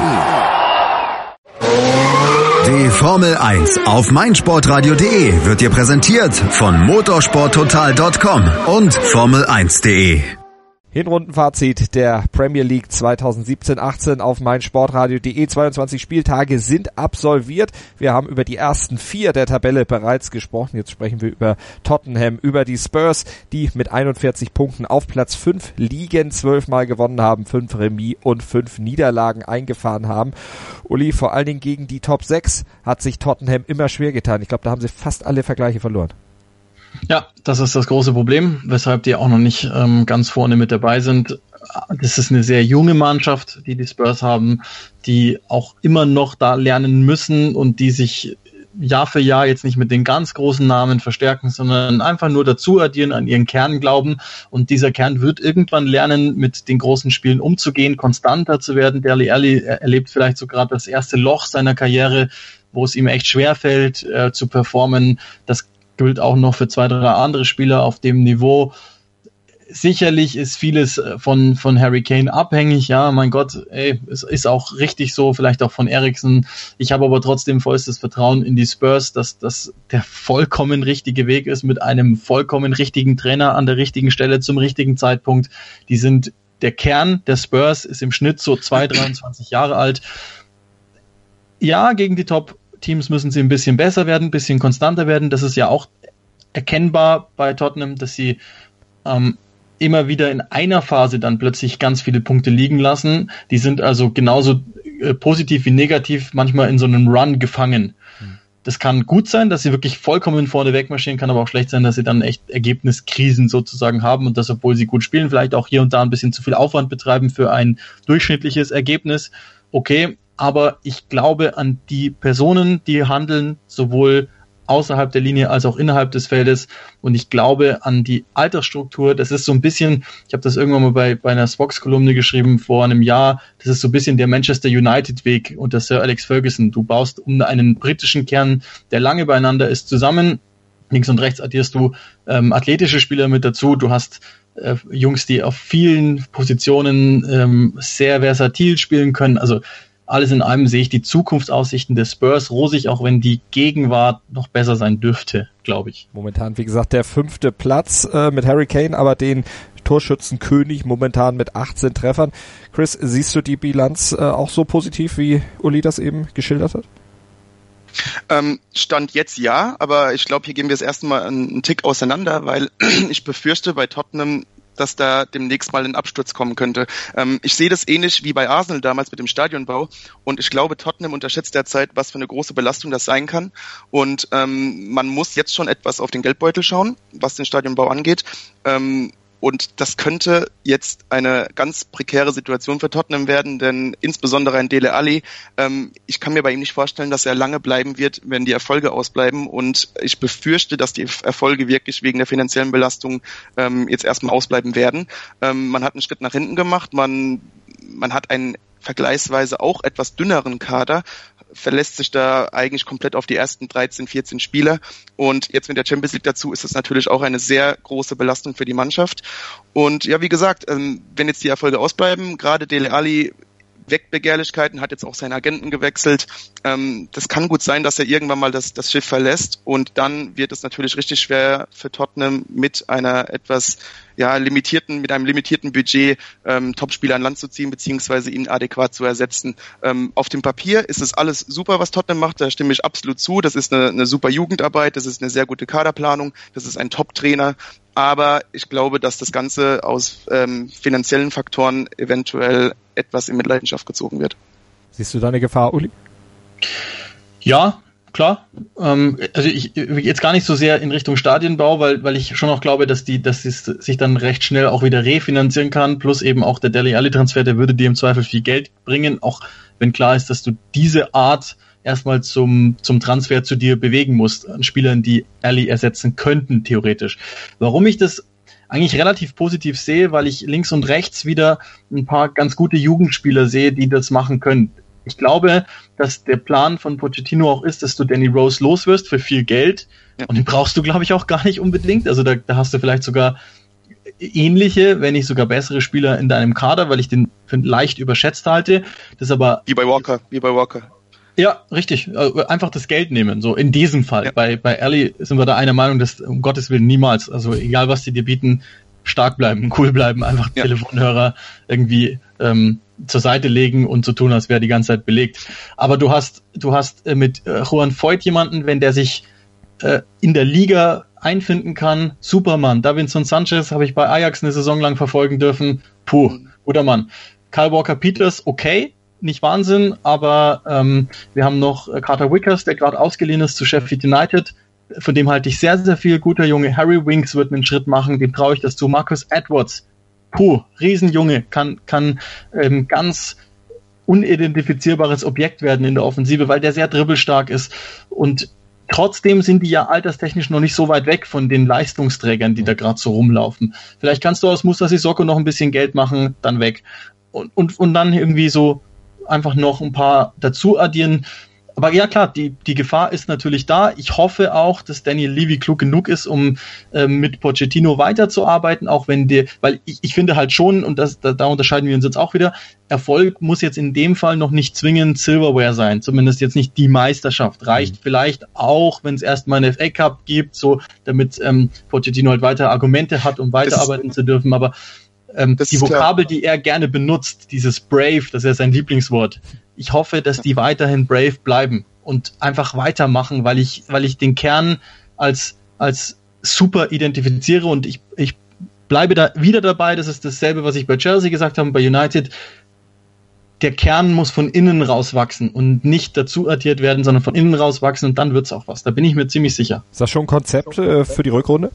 Die Formel 1 auf meinsportradio.de wird dir präsentiert von motorsporttotal.com und formel1.de. Hinrundenfazit der Premier League 2017-18 auf meinsportradio.de. 22 Spieltage sind absolviert. Wir haben über die ersten 4 der Tabelle bereits gesprochen. Jetzt sprechen wir über Tottenham, über die Spurs, die mit 41 Punkten auf Platz 5 liegen, 12 Mal gewonnen haben, 5 Remis und 5 Niederlagen eingefahren haben. Uli, vor allen Dingen gegen die Top 6 hat sich Tottenham immer schwer getan. Ich glaube, da haben sie fast alle Vergleiche verloren. Ja, das ist das große Problem, weshalb die auch noch nicht ganz vorne mit dabei sind. Das ist eine sehr junge Mannschaft, die Spurs haben, die auch immer noch da lernen müssen und die sich Jahr für Jahr jetzt nicht mit den ganz großen Namen verstärken, sondern einfach nur dazu addieren, an ihren Kern glauben. Und dieser Kern wird irgendwann lernen, mit den großen Spielen umzugehen, konstanter zu werden. Dele Alli erlebt vielleicht so gerade das erste Loch seiner Karriere, wo es ihm echt schwerfällt, zu performen. Das gilt auch noch für 2, 3 andere Spieler auf dem Niveau. Sicherlich ist vieles von Harry Kane abhängig, ja, mein Gott, es ist auch richtig so, vielleicht auch von Eriksen. Ich habe aber trotzdem vollstes Vertrauen in die Spurs, dass das der vollkommen richtige Weg ist, mit einem vollkommen richtigen Trainer an der richtigen Stelle zum richtigen Zeitpunkt. Die sind, der Kern der Spurs ist im Schnitt so 23 Jahre alt. Ja, gegen die Top-Teams müssen sie ein bisschen besser werden, ein bisschen konstanter werden. Das ist ja auch erkennbar bei Tottenham, dass sie immer wieder in einer Phase dann plötzlich ganz viele Punkte liegen lassen. Die sind also genauso positiv wie negativ manchmal in so einem Run gefangen. Das kann gut sein, dass sie wirklich vollkommen vorne wegmarschieren, kann aber auch schlecht sein, dass sie dann echt Ergebniskrisen sozusagen haben und das, obwohl sie gut spielen, vielleicht auch hier und da ein bisschen zu viel Aufwand betreiben für ein durchschnittliches Ergebnis. Okay, aber ich glaube an die Personen, die handeln, sowohl außerhalb der Linie als auch innerhalb des Feldes, und ich glaube an die Altersstruktur. Das ist so ein bisschen, ich habe das irgendwann mal bei einer Spox-Kolumne geschrieben vor einem Jahr, das ist so ein bisschen der Manchester United-Weg unter Sir Alex Ferguson. Du baust um einen britischen Kern, der lange beieinander ist, zusammen. Links und rechts addierst du athletische Spieler mit dazu. Du hast Jungs, die auf vielen Positionen sehr versatil spielen können. Also alles in allem sehe ich die Zukunftsaussichten des Spurs rosig, auch wenn die Gegenwart noch besser sein dürfte, glaube ich. Momentan, wie gesagt, der 5. Platz mit Harry Kane, aber den Torschützenkönig momentan mit 18 Treffern. Chris, siehst du die Bilanz auch so positiv, wie Uli das eben geschildert hat? Stand jetzt ja, aber ich glaube, hier gehen wir das erste Mal einen Tick auseinander, weil ich befürchte bei Tottenham, dass da demnächst mal ein Absturz kommen könnte. Ich sehe das ähnlich wie bei Arsenal damals mit dem Stadionbau, und ich glaube, Tottenham unterschätzt derzeit, was für eine große Belastung das sein kann, und man muss jetzt schon etwas auf den Geldbeutel schauen, was den Stadionbau angeht. Und das könnte jetzt eine ganz prekäre Situation für Tottenham werden, denn insbesondere ein Dele Alli, ich kann mir bei ihm nicht vorstellen, dass er lange bleiben wird, wenn die Erfolge ausbleiben. Und ich befürchte, dass die Erfolge wirklich wegen der finanziellen Belastung jetzt erstmal ausbleiben werden. Man hat einen Schritt nach hinten gemacht, man hat einen vergleichsweise auch etwas dünneren Kader, verlässt sich da eigentlich komplett auf die ersten 13, 14 Spieler, und jetzt mit der Champions League dazu ist es natürlich auch eine sehr große Belastung für die Mannschaft. Und ja, wie gesagt, wenn jetzt die Erfolge ausbleiben, gerade Dele Alli weckt Begehrlichkeiten, hat jetzt auch seinen Agenten gewechselt. Das kann gut sein, dass er irgendwann mal das Schiff verlässt und dann wird es natürlich richtig schwer für Tottenham mit einem limitierten Budget Topspieler an Land zu ziehen, beziehungsweise ihn adäquat zu ersetzen. Auf dem Papier ist es alles super, was Tottenham macht, da stimme ich absolut zu. Das ist eine super Jugendarbeit, das ist eine sehr gute Kaderplanung, das ist ein Top-Trainer. Aber ich glaube, dass das Ganze aus finanziellen Faktoren eventuell etwas in Mitleidenschaft gezogen wird. Siehst du da eine Gefahr, Uli? Ja, klar. Also ich jetzt gar nicht so sehr in Richtung Stadienbau, weil ich schon auch glaube, dass es sich dann recht schnell auch wieder refinanzieren kann. Plus eben auch der Dele Alli-Transfer, der würde dir im Zweifel viel Geld bringen, auch wenn klar ist, dass du diese Art erstmal zum Transfer zu dir bewegen musst, an Spielern, die Alli ersetzen könnten, theoretisch. Warum ich das eigentlich relativ positiv sehe, weil ich links und rechts wieder ein paar ganz gute Jugendspieler sehe, die das machen können. Ich glaube, dass der Plan von Pochettino auch ist, dass du Danny Rose loswirst für viel Geld. Ja. Und den brauchst du, glaube ich, auch gar nicht unbedingt. Also da hast du vielleicht sogar ähnliche, wenn nicht sogar bessere Spieler in deinem Kader, weil ich den für leicht überschätzt halte. Das aber wie bei Walker. Ja, richtig. Einfach das Geld nehmen, so in diesem Fall. Ja. Bei Alli sind wir da einer Meinung, dass um Gottes Willen niemals, also egal was die dir bieten, stark bleiben, cool bleiben, einfach Telefonhörer irgendwie zur Seite legen und so tun, als wäre die ganze Zeit belegt. Aber du hast mit Juan Foyth jemanden, wenn der sich in der Liga einfinden kann, Supermann. Davinson Sanchez habe ich bei Ajax eine Saison lang verfolgen dürfen. Guter Mann. Kyle Walker-Peters, okay, nicht Wahnsinn, aber wir haben noch Carter Vickers, der gerade ausgeliehen ist zu Sheffield United. Von dem halte ich sehr, sehr viel. Guter Junge. Harry Winks wird einen Schritt machen, dem traue ich das zu. Marcus Edwards, Riesenjunge, kann ganz unidentifizierbares Objekt werden in der Offensive, weil der sehr dribbelstark ist. Und trotzdem sind die ja alterstechnisch noch nicht so weit weg von den Leistungsträgern, die da gerade so rumlaufen. Vielleicht kannst du aus Moussa Sissoko noch ein bisschen Geld machen, dann weg. Und dann irgendwie so einfach noch ein paar dazu addieren. Aber ja klar, die Gefahr ist natürlich da. Ich hoffe auch, dass Daniel Levy klug genug ist, um mit Pochettino weiterzuarbeiten, auch wenn weil ich finde halt schon, und da unterscheiden wir uns jetzt auch wieder, Erfolg muss jetzt in dem Fall noch nicht zwingend Silverware sein, zumindest jetzt nicht die Meisterschaft. Reicht vielleicht auch, wenn es erstmal eine FA Cup gibt, so damit Pochettino halt weiter Argumente hat, um weiterarbeiten zu dürfen, aber die Vokabel, die er gerne benutzt, dieses Brave, das ist ja sein Lieblingswort. Ich hoffe, dass die weiterhin brave bleiben und einfach weitermachen, weil ich den Kern als super identifiziere und ich bleibe da wieder dabei. Das ist dasselbe, was ich bei Chelsea gesagt habe, bei United. Der Kern muss von innen rauswachsen und nicht dazu addiert werden, sondern von innen rauswachsen und dann wird's auch was. Da bin ich mir ziemlich sicher. Ist das schon ein Konzept für die Rückrunde?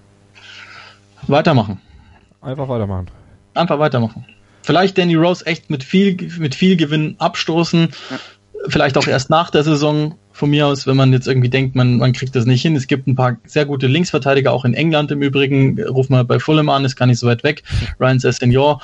Weitermachen. Einfach weitermachen. Vielleicht Danny Rose echt mit viel Gewinn abstoßen. Ja. Vielleicht auch erst nach der Saison von mir aus, wenn man jetzt irgendwie denkt, man kriegt das nicht hin. Es gibt ein paar sehr gute Linksverteidiger, auch in England im Übrigen. Ruf mal bei Fulham an, ist gar nicht so weit weg. Ryan Sessegnon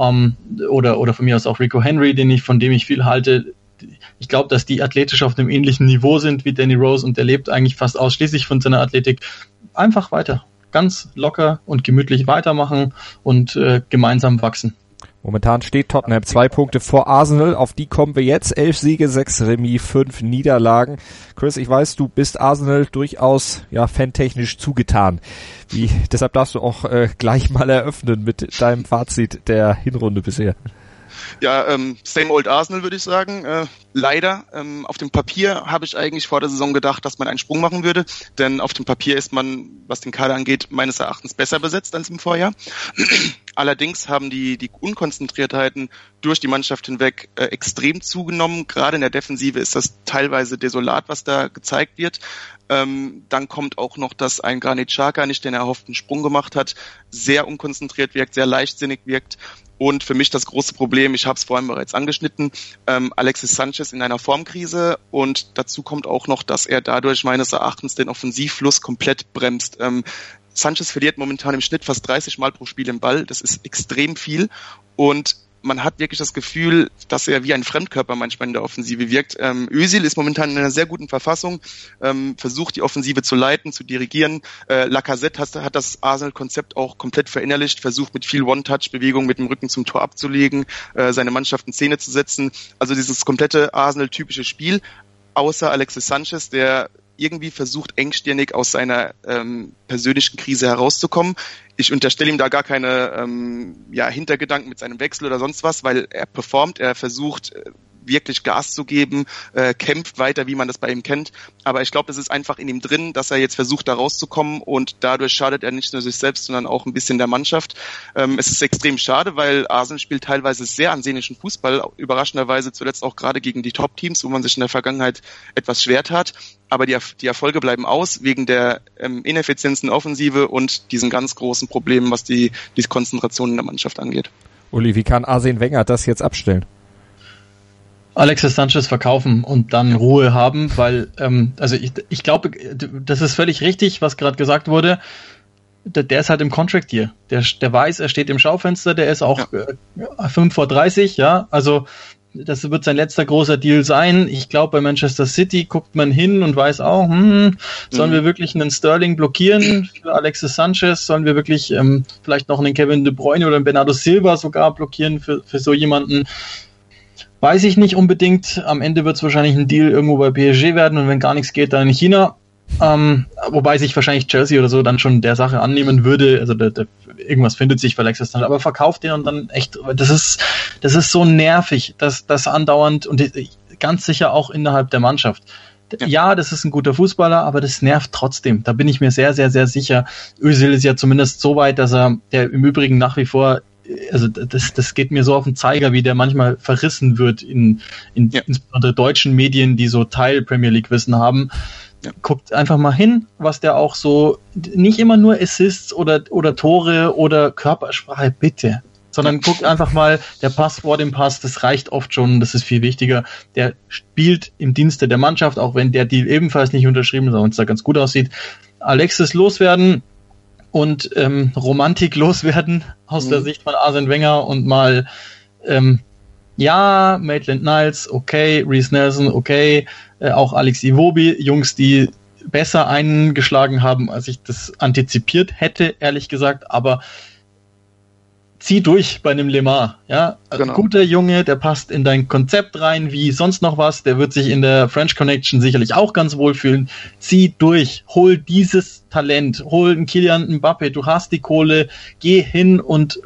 oder von mir aus auch Rico Henry, von dem ich viel halte. Ich glaube, dass die athletisch auf einem ähnlichen Niveau sind wie Danny Rose und der lebt eigentlich fast ausschließlich von seiner Athletik. Einfach weiter. Ganz locker und gemütlich weitermachen und gemeinsam wachsen. Momentan steht Tottenham 2 Punkte vor Arsenal. Auf die kommen wir jetzt. 11 Siege, 6 Remis, 5 Niederlagen. Chris, ich weiß, du bist Arsenal durchaus fantechnisch zugetan. Deshalb darfst du auch gleich mal eröffnen mit deinem Fazit der Hinrunde bisher. Ja, same old Arsenal würde ich sagen. Leider. Auf dem Papier habe ich eigentlich vor der Saison gedacht, dass man einen Sprung machen würde, denn auf dem Papier ist man, was den Kader angeht, meines Erachtens besser besetzt als im Vorjahr. Allerdings haben die Unkonzentriertheiten durch die Mannschaft hinweg extrem zugenommen. Gerade in der Defensive ist das teilweise desolat, was da gezeigt wird. Dann kommt auch noch, dass ein Granit Xhaka nicht den erhofften Sprung gemacht hat, sehr unkonzentriert wirkt, sehr leichtsinnig wirkt. Und für mich das große Problem, ich habe es vorhin bereits angeschnitten, Alexis Sanchez in einer Formkrise und dazu kommt auch noch, dass er dadurch meines Erachtens den Offensivfluss komplett bremst. Sanchez verliert momentan im Schnitt fast 30 Mal pro Spiel den Ball, das ist extrem viel und man hat wirklich das Gefühl, dass er wie ein Fremdkörper manchmal in der Offensive wirkt. Özil ist momentan in einer sehr guten Verfassung, versucht die Offensive zu leiten, zu dirigieren. Lacazette hat das Arsenal-Konzept auch komplett verinnerlicht, versucht mit viel One-Touch-Bewegung mit dem Rücken zum Tor abzulegen, seine Mannschaft in Szene zu setzen. Also dieses komplette Arsenal-typische Spiel, außer Alexis Sanchez, der irgendwie versucht, engstirnig aus seiner persönlichen Krise herauszukommen. Ich unterstelle ihm da gar keine Hintergedanken mit seinem Wechsel oder sonst was, weil er performt, er versucht wirklich Gas zu geben, kämpft weiter, wie man das bei ihm kennt. Aber ich glaube, das ist einfach in ihm drin, dass er jetzt versucht, da rauszukommen und dadurch schadet er nicht nur sich selbst, sondern auch ein bisschen der Mannschaft. Es ist extrem schade, weil Arsenal spielt teilweise sehr ansehnlichen Fußball, überraschenderweise zuletzt auch gerade gegen die Top-Teams, wo man sich in der Vergangenheit etwas schwer tat. Aber die Erfolge bleiben aus wegen der ineffizienten Offensive und diesen ganz großen Problemen, was die Konzentration in der Mannschaft angeht. Uli, wie kann Arsene Wenger das jetzt abstellen? Alexis Sanchez verkaufen und dann Ruhe haben, weil ich glaube, das ist völlig richtig, was gerade gesagt wurde. Der ist halt im Contract hier. Der weiß, er steht im Schaufenster, der ist auch 5 vor 30, ja, also das wird sein letzter großer Deal sein. Ich glaube, bei Manchester City guckt man hin und weiß auch, sollen wir wirklich einen Sterling blockieren für Alexis Sanchez? Sollen wir wirklich vielleicht noch einen Kevin De Bruyne oder einen Bernardo Silva sogar blockieren für so jemanden? Weiß ich nicht unbedingt. Am Ende wird es wahrscheinlich ein Deal irgendwo bei PSG werden und wenn gar nichts geht, dann in China. Wobei sich wahrscheinlich Chelsea oder so dann schon der Sache annehmen würde. Also irgendwas findet sich für Alexis Sanchez, aber verkauft den und dann echt, das ist so nervig, dass andauernd und ganz sicher auch innerhalb der Mannschaft. Ja, das ist ein guter Fußballer, aber das nervt trotzdem. Da bin ich mir sehr, sehr, sehr sicher. Özil ist ja zumindest so weit, dass der im Übrigen nach wie vor, also das geht mir so auf den Zeiger, wie der manchmal verrissen wird in insbesondere deutschen Medien, die so Teil Premier League Wissen haben. Ja. Guckt einfach mal hin, was der auch so, nicht immer nur Assists oder Tore oder Körpersprache, bitte, sondern guckt einfach mal, der Pass vor dem Pass, das reicht oft schon, das ist viel wichtiger. Der spielt im Dienste der Mannschaft, auch wenn der Deal ebenfalls nicht unterschrieben ist, aber uns da ganz gut aussieht. Alexis loswerden und Romantik loswerden aus der Sicht von Arsene Wenger und mal Maitland-Niles, okay, Reece Nelson, okay, auch Alex Iwobi, Jungs, die besser eingeschlagen haben, als ich das antizipiert hätte, ehrlich gesagt, aber zieh durch bei einem Lemar, ja, genau. Guter Junge, der passt in dein Konzept rein, wie sonst noch was, der wird sich in der French Connection sicherlich auch ganz wohl fühlen, zieh durch, hol dieses Talent, hol einen Kylian Mbappé, du hast die Kohle, geh hin und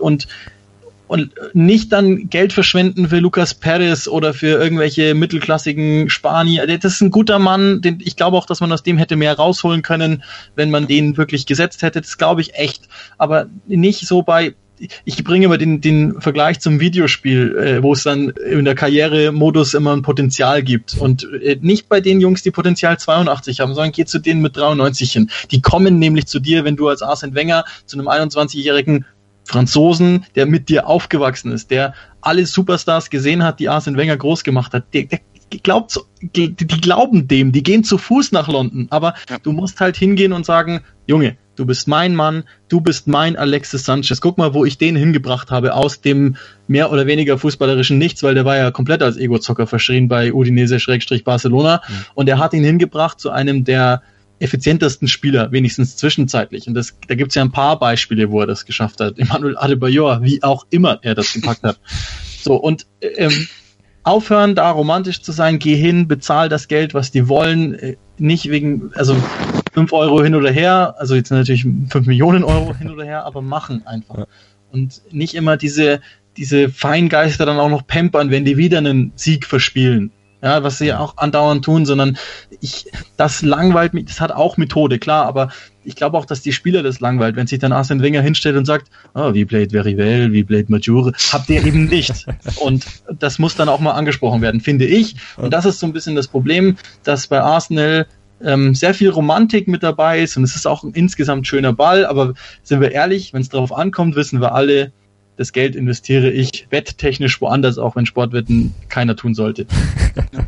nicht dann Geld verschwenden für Lucas Perez oder für irgendwelche mittelklassigen Spanier. Das ist ein guter Mann, ich glaube auch, dass man aus dem hätte mehr rausholen können, wenn man den wirklich gesetzt hätte. Das glaube ich echt. Aber nicht so ich bringe immer den Vergleich zum Videospiel, wo es dann in der Karrieremodus immer ein Potenzial gibt. Und nicht bei den Jungs, die Potenzial 82 haben, sondern geh zu denen mit 93 hin. Die kommen nämlich zu dir, wenn du als Arsene Wenger zu einem 21-jährigen Franzosen, der mit dir aufgewachsen ist, der alle Superstars gesehen hat, die Arsene Wenger groß gemacht hat, die glauben dem, die gehen zu Fuß nach London, aber du musst halt hingehen und sagen, Junge, du bist mein Mann, du bist mein Alexis Sanchez, guck mal, wo ich den hingebracht habe, aus dem mehr oder weniger fußballerischen Nichts, weil der war ja komplett als Ego-Zocker verschrien bei Udinese-Barcelona und er hat ihn hingebracht zu einem der effizientesten Spieler, wenigstens zwischenzeitlich. Und da gibt's ja ein paar Beispiele, wo er das geschafft hat. Emmanuel Adebayor, wie auch immer er das gepackt hat. So, und aufhören, da romantisch zu sein, geh hin, bezahl das Geld, was die wollen, nicht wegen, 5 Euro hin oder her, also jetzt natürlich 5 Millionen Euro hin oder her, aber machen einfach. Ja. Und nicht immer diese Feingeister dann auch noch pampern, wenn die wieder einen Sieg verspielen. Ja, was sie ja auch andauernd tun, sondern das langweilt mich, das hat auch Methode, klar, aber ich glaube auch, dass die Spieler das langweilt, wenn sich dann Arsene Wenger hinstellt und sagt, wie played very well, wie played Majure, habt ihr eben nicht. Und das muss dann auch mal angesprochen werden, finde ich. Und das ist so ein bisschen das Problem, dass bei Arsenal sehr viel Romantik mit dabei ist und es ist auch ein insgesamt schöner Ball, aber sind wir ehrlich, wenn es darauf ankommt, wissen wir alle, das Geld investiere ich wetttechnisch woanders, auch wenn Sportwetten keiner tun sollte.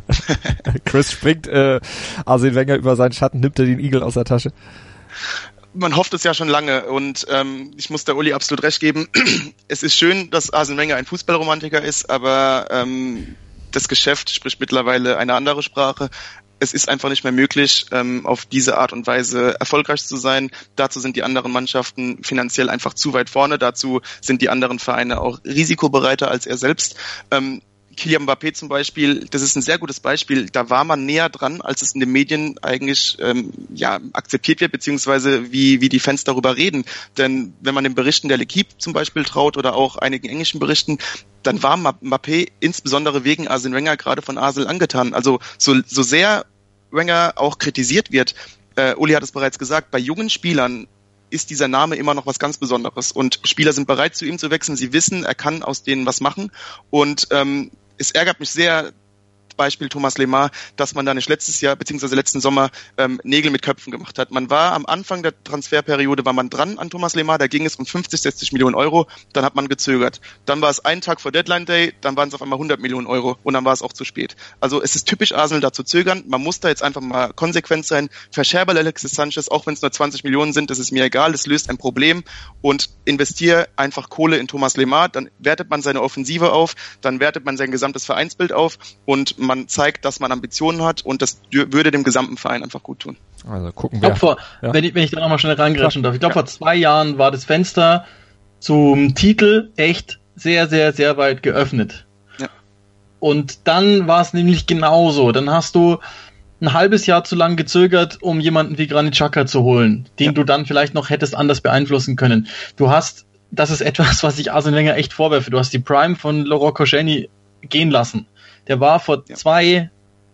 Chris springt Arsene Wenger über seinen Schatten, nimmt er den Igel aus der Tasche. Man hofft es ja schon lange und ich muss der Uli absolut recht geben. Es ist schön, dass Arsene Wenger ein Fußballromantiker ist, aber das Geschäft spricht mittlerweile eine andere Sprache. Es ist einfach nicht mehr möglich, auf diese Art und Weise erfolgreich zu sein. Dazu sind die anderen Mannschaften finanziell einfach zu weit vorne. Dazu sind die anderen Vereine auch risikobereiter als er selbst. Kylian Mbappé zum Beispiel, das ist ein sehr gutes Beispiel. Da war man näher dran, als es in den Medien eigentlich akzeptiert wird, beziehungsweise wie die Fans darüber reden. Denn wenn man den Berichten der L'Équipe zum Beispiel traut oder auch einigen englischen Berichten, dann war Mbappé insbesondere wegen Arsene Wenger gerade von Arsenal angetan. Also so sehr Wenger auch kritisiert wird, Uli hat es bereits gesagt, bei jungen Spielern ist dieser Name immer noch was ganz Besonderes. Und Spieler sind bereit, zu ihm zu wechseln. Sie wissen, er kann aus denen was machen. Und es ärgert mich sehr, Beispiel Thomas Lemar, dass man da nicht letztes Jahr bzw. letzten Sommer Nägel mit Köpfen gemacht hat. Man war am Anfang der Transferperiode war man dran an Thomas Lemar, da ging es um 50, 60 Millionen Euro, dann hat man gezögert. Dann war es einen Tag vor Deadline Day, dann waren es auf einmal 100 Millionen Euro und dann war es auch zu spät. Also es ist typisch Arsenal, da zu zögern. Man muss da jetzt einfach mal konsequent sein. Verscherbel Alexis Sanchez, auch wenn es nur 20 Millionen sind, das ist mir egal, das löst ein Problem und investiere einfach Kohle in Thomas Lemar, dann wertet man seine Offensive auf, dann wertet man sein gesamtes Vereinsbild auf und man zeigt, dass man Ambitionen hat und das würde dem gesamten Verein einfach gut tun. Also gucken wir. Wenn ich da nochmal schnell reingrätschen darf. Ich glaube, vor 2 Jahren war das Fenster zum Titel echt sehr, sehr, sehr weit geöffnet. Ja. Und dann war es nämlich genauso. Dann hast du ein halbes Jahr zu lang gezögert, um jemanden wie Granit Xhaka zu holen, den du dann vielleicht noch hättest anders beeinflussen können. Das ist etwas, was ich Arsene Wenger echt vorwerfe. Du hast die Prime von Laurent Koscielny gehen lassen. Der war vor 2-3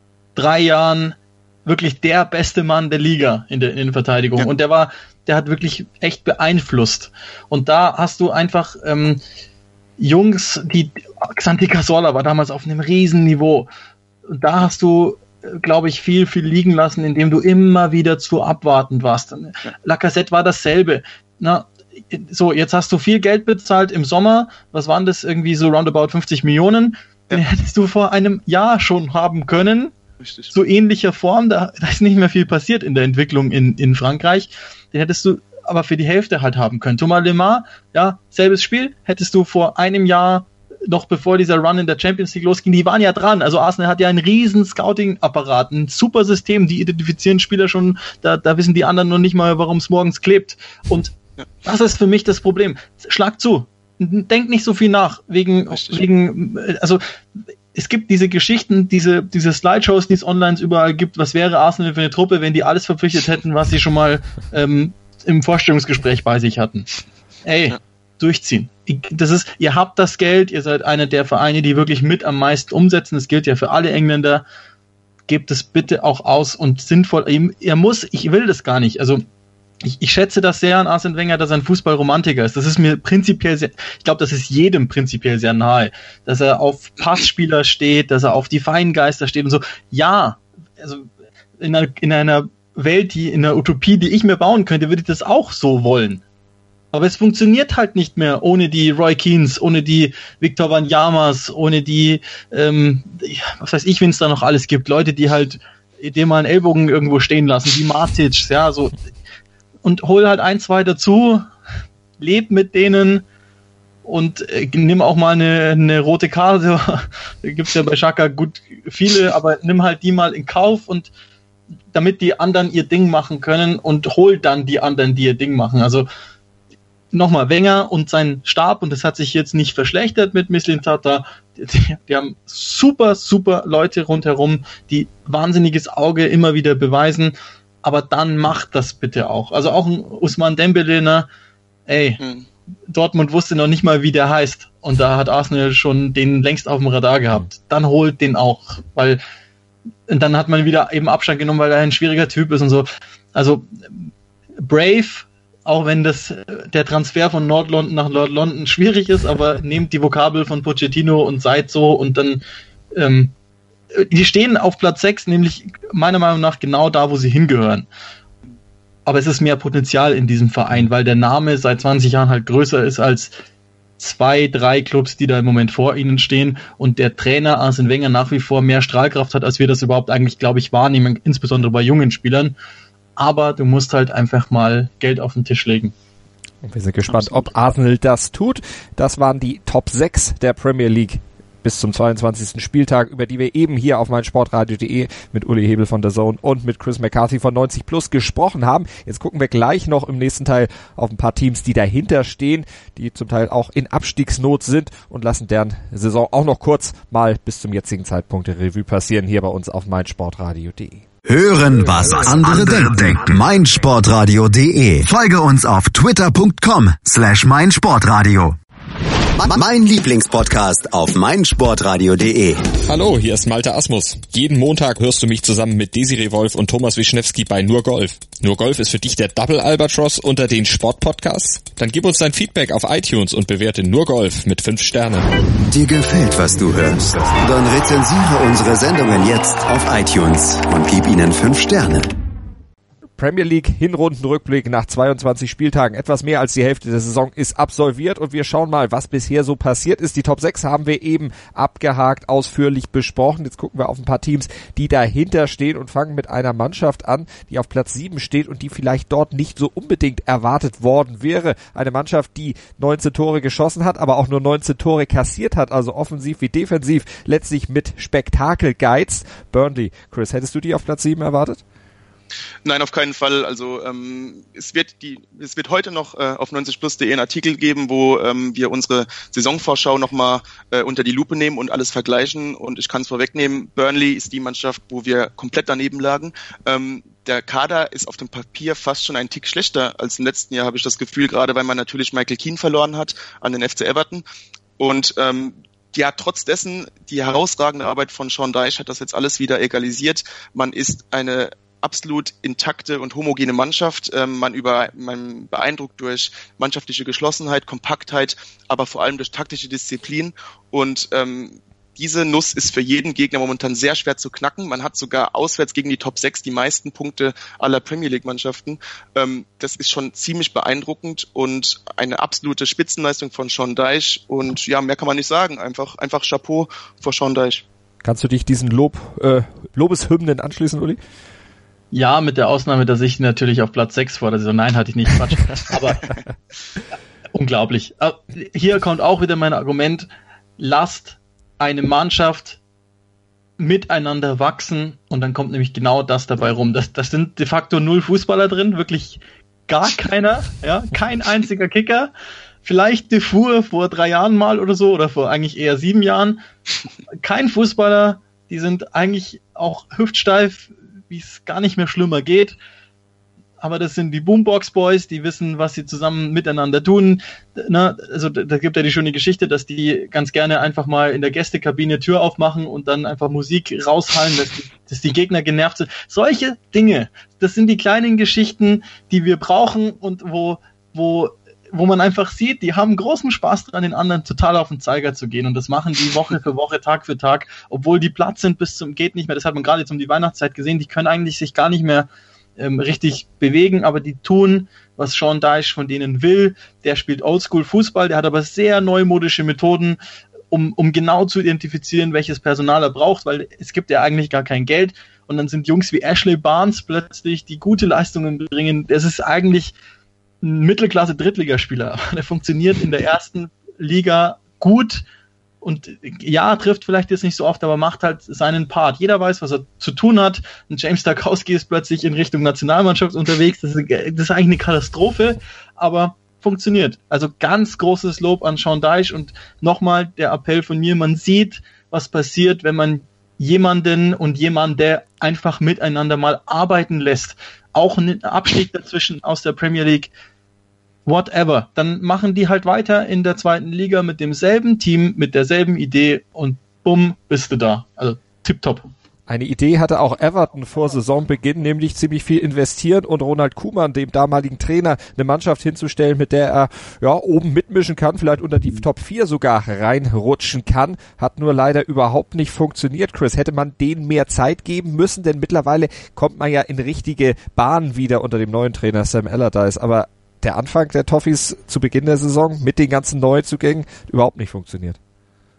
Jahren wirklich der beste Mann der Liga in der Innenverteidigung. Ja. Und der hat wirklich echt beeinflusst. Und da hast du einfach Jungs, Xanthi Cazorla war damals auf einem riesen Niveau. Und da hast du, glaube ich, viel, viel liegen lassen, indem du immer wieder zu abwartend warst. Ja. Lacazette war dasselbe. So, jetzt hast du viel Geld bezahlt im Sommer. Was waren das? Irgendwie so roundabout 50 Millionen. Den hättest du vor einem Jahr schon haben können. Richtig. So ähnlicher Form. Da ist nicht mehr viel passiert in der Entwicklung in Frankreich. Den hättest du aber für die Hälfte halt haben können. Thomas Lemar, ja, selbes Spiel. Hättest du vor einem Jahr, noch bevor dieser Run in der Champions League losging, die waren ja dran. Also Arsenal hat ja einen riesen Scouting-Apparat, ein super System. Die identifizieren Spieler schon. Da wissen die anderen noch nicht mal, warum es morgens klebt. Und das ist für mich das Problem. Schlag zu. Denk nicht so viel nach, also es gibt diese Geschichten, diese Slideshows, die es online überall gibt, was wäre Arsenal für eine Truppe, wenn die alles verpflichtet hätten, was sie schon mal im Vorstellungsgespräch bei sich hatten. Durchziehen. Ihr habt das Geld, ihr seid einer der Vereine, die wirklich mit am meisten umsetzen, das gilt ja für alle Engländer, gebt es bitte auch aus und sinnvoll, ich will das gar nicht, also ich schätze das sehr an Arsene Wenger, dass er ein Fußballromantiker ist. Das ist mir prinzipiell ich glaube, das ist jedem prinzipiell sehr nahe. Dass er auf Passspieler steht, dass er auf die Feingeister steht und so. Ja, also in einer Welt, in einer Utopie, die ich mir bauen könnte, würde ich das auch so wollen. Aber es funktioniert halt nicht mehr ohne die Roy Keanes, ohne die Victor Wanyama's, ohne die, was weiß ich, wen es da noch alles gibt. Leute, die halt dem mal einen Ellbogen irgendwo stehen lassen, wie Matic, ja, so. Und hol halt 1, 2 dazu, leb mit denen und nimm auch mal eine rote Karte. Da gibt's ja bei Xhaka gut viele, aber nimm halt die mal in Kauf und damit die anderen ihr Ding machen können und hol dann die anderen, die ihr Ding machen. Also nochmal, Wenger und sein Stab, und das hat sich jetzt nicht verschlechtert mit Mislintat, die haben super, super Leute rundherum, die wahnsinniges Auge immer wieder beweisen. Aber dann macht das bitte auch. Also auch ein Ousmane Dembélé, Dortmund wusste noch nicht mal, wie der heißt. Und da hat Arsenal schon den längst auf dem Radar gehabt. Dann holt den auch. Weil dann hat man wieder eben Abstand genommen, weil er ein schwieriger Typ ist und so. Also brave, auch wenn der Transfer von Nord-London nach Nord-London schwierig ist, aber nehmt die Vokabel von Pochettino und seid so und dann die stehen auf Platz 6, nämlich meiner Meinung nach genau da, wo sie hingehören. Aber es ist mehr Potenzial in diesem Verein, weil der Name seit 20 Jahren halt größer ist als 2, 3 Clubs, die da im Moment vor ihnen stehen und der Trainer Arsene Wenger nach wie vor mehr Strahlkraft hat, als wir das überhaupt eigentlich, glaube ich, wahrnehmen, insbesondere bei jungen Spielern. aber du musst halt einfach mal Geld auf den Tisch legen. Und wir sind gespannt, ob Arsenal das tut. Das waren die Top 6 der Premier League bis zum 22. Spieltag, über die wir eben hier auf meinsportradio.de mit Uli Hebel von der Zone und mit Chris McCarthy von 90 Plus gesprochen haben. Jetzt gucken wir gleich noch im nächsten Teil auf ein paar Teams, die dahinter stehen, die zum Teil auch in Abstiegsnot sind, und lassen deren Saison auch noch kurz mal bis zum jetzigen Zeitpunkt der Revue passieren, hier bei uns auf meinsportradio.de. Hören, was andere denken. meinsportradio.de. Folge uns auf twitter.com/meinsportradio. Mein Lieblingspodcast auf meinsportradio.de. Hallo, hier ist Malte Asmus. Jeden Montag hörst du mich zusammen mit Desiree Wolf und Thomas Wischnewski bei Nur Golf. Nur Golf ist für dich der Double Albatross unter den Sportpodcasts? Dann gib uns dein Feedback auf iTunes und bewerte Nur Golf mit 5 Sternen. Dir gefällt, was du hörst? Dann rezensiere unsere Sendungen jetzt auf iTunes und gib ihnen 5 Sterne. Premier League Hinrundenrückblick nach 22 Spieltagen. Etwas mehr als die Hälfte der Saison ist absolviert und wir schauen mal, was bisher so passiert ist. Die Top 6 haben wir eben abgehakt, ausführlich besprochen. Jetzt gucken wir auf ein paar Teams, die dahinter stehen, und fangen mit einer Mannschaft an, die auf Platz 7 steht und die vielleicht dort nicht so unbedingt erwartet worden wäre. Eine Mannschaft, die 19 Tore geschossen hat, aber auch nur 19 Tore kassiert hat, also offensiv wie defensiv, letztlich mit Spektakel geizt. Burnley. Chris, hättest du die auf Platz 7 erwartet? Nein, auf keinen Fall. Also es wird heute noch auf 90plus.de einen Artikel geben, wo wir unsere Saisonvorschau nochmal unter die Lupe nehmen und alles vergleichen. Und ich kann es vorwegnehmen, Burnley ist die Mannschaft, wo wir komplett daneben lagen. Der Kader ist auf dem Papier fast schon einen Tick schlechter als im letzten Jahr, habe ich das Gefühl, gerade weil man natürlich Michael Keane verloren hat an den FC Everton. Und ja, trotz dessen, die herausragende Arbeit von Sean Dyche hat das jetzt alles wieder egalisiert. Man ist eine absolut intakte und homogene Mannschaft. Man beeindruckt durch mannschaftliche Geschlossenheit, Kompaktheit, aber vor allem durch taktische Disziplin. Und diese Nuss ist für jeden Gegner momentan sehr schwer zu knacken. Man hat sogar auswärts gegen die Top 6 die meisten Punkte aller Premier League Mannschaften. Das ist schon ziemlich beeindruckend und eine absolute Spitzenleistung von Sean Dyche. Und ja, mehr kann man nicht sagen. Einfach Chapeau vor Sean Dyche. Kannst du dich diesen Lobeshymnen anschließen, Uli? Ja, mit der Ausnahme, dass ich natürlich auf Platz 6 vor der Saison, nein, hatte ich nicht, Quatsch, aber unglaublich. Hier kommt auch wieder mein Argument, lasst eine Mannschaft miteinander wachsen und dann kommt nämlich genau das dabei rum. Das sind de facto 0 Fußballer drin, wirklich gar keiner, ja, kein einziger Kicker. Vielleicht Defour vor 3 Jahren mal oder so, oder vor eigentlich eher 7 Jahren. Kein Fußballer, die sind eigentlich auch hüftsteif, wie es gar nicht mehr schlimmer geht. Aber das sind die Boombox Boys, die wissen, was sie zusammen miteinander tun. Na, also da gibt ja die schöne Geschichte, dass die ganz gerne einfach mal in der Gästekabine Tür aufmachen und dann einfach Musik raushallen, dass die Gegner genervt sind. Solche Dinge, das sind die kleinen Geschichten, die wir brauchen und wo man einfach sieht, die haben großen Spaß dran, den anderen total auf den Zeiger zu gehen. Und das machen die Woche für Woche, Tag für Tag, obwohl die platt sind bis zum geht nicht mehr. Das hat man gerade jetzt um die Weihnachtszeit gesehen. Die können eigentlich sich gar nicht mehr richtig bewegen, aber die tun, was Sean Dyche von denen will. Der spielt Oldschool-Fußball, der hat aber sehr neumodische Methoden, um genau zu identifizieren, welches Personal er braucht, weil es gibt ja eigentlich gar kein Geld. Und dann sind Jungs wie Ashley Barnes plötzlich, die gute Leistungen bringen. Das ist eigentlich ein Mittelklasse-Drittligaspieler. Der funktioniert in der ersten Liga gut und ja, trifft vielleicht jetzt nicht so oft, aber macht halt seinen Part. Jeder weiß, was er zu tun hat. Und James Tarkowski ist plötzlich in Richtung Nationalmannschaft unterwegs. Das ist eigentlich eine Katastrophe, aber funktioniert. Also ganz großes Lob an Sean Dyche und nochmal der Appell von mir, man sieht, was passiert, wenn man jemande einfach miteinander mal arbeiten lässt. Auch ein Abstieg dazwischen aus der Premier League, whatever. Dann machen die halt weiter in der 2. Liga mit demselben Team, mit derselben Idee und bumm, bist du da. Also tipptopp. Eine Idee hatte auch Everton vor Saisonbeginn, nämlich ziemlich viel investieren und Ronald Koeman, dem damaligen Trainer, eine Mannschaft hinzustellen, mit der er oben mitmischen kann, vielleicht unter die Top 4 sogar reinrutschen kann. Hat nur leider überhaupt nicht funktioniert. Chris, hätte man denen mehr Zeit geben müssen, denn mittlerweile kommt man ja in richtige Bahnen wieder unter dem neuen Trainer Sam Allardyce. Aber der Anfang der Toffees zu Beginn der Saison mit den ganzen Neuzugängen überhaupt nicht funktioniert.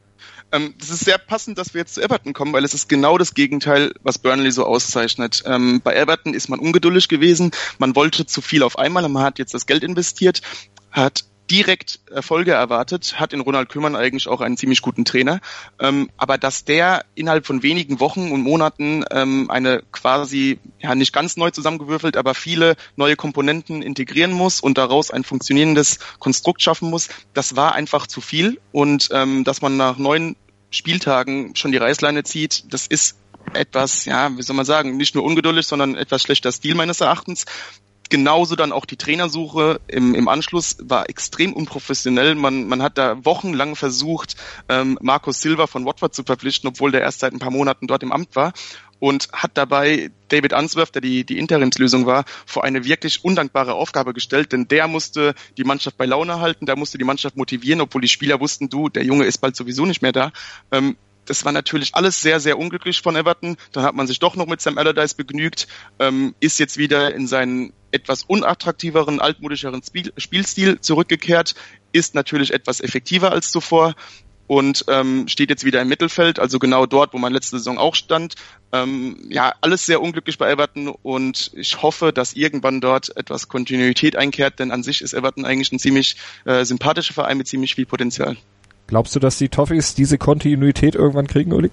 Das ist sehr passend, dass wir jetzt zu Everton kommen, weil es ist genau das Gegenteil, was Burnley so auszeichnet. Bei Everton ist man ungeduldig gewesen, man wollte zu viel auf einmal, man hat jetzt das Geld investiert, hat direkt Erfolge erwartet, hat in Ronald Koeman eigentlich auch einen ziemlich guten Trainer, aber dass der innerhalb von wenigen Wochen und Monaten eine quasi, ja nicht ganz neu zusammengewürfelt, aber viele neue Komponenten integrieren muss und daraus ein funktionierendes Konstrukt schaffen muss, das war einfach zu viel und dass man nach 9 Spieltagen schon die Reißleine zieht, das ist etwas, ja, wie soll man sagen, nicht nur ungeduldig, sondern etwas schlechter Stil meines Erachtens. Genauso dann auch die Trainersuche im Anschluss war extrem unprofessionell. Man hat da wochenlang versucht, Marco Silva von Watford zu verpflichten, obwohl der erst seit ein paar Monaten dort im Amt war. Und hat dabei David Unsworth, der die Interimslösung war, vor eine wirklich undankbare Aufgabe gestellt. Denn der musste die Mannschaft bei Laune halten, der musste die Mannschaft motivieren, obwohl die Spieler wussten, der Junge ist bald sowieso nicht mehr da. Das war natürlich alles sehr, sehr unglücklich von Everton. Dann hat man sich doch noch mit Sam Allardyce begnügt, ist jetzt wieder in seinen etwas unattraktiveren, altmodischeren Spielstil zurückgekehrt, ist natürlich etwas effektiver als zuvor und steht jetzt wieder im Mittelfeld, also genau dort, wo man letzte Saison auch stand. Ja, alles sehr unglücklich bei Everton und ich hoffe, dass irgendwann dort etwas Kontinuität einkehrt, denn an sich ist Everton eigentlich ein ziemlich sympathischer Verein mit ziemlich viel Potenzial. Glaubst du, dass die Toffees diese Kontinuität irgendwann kriegen, Uli?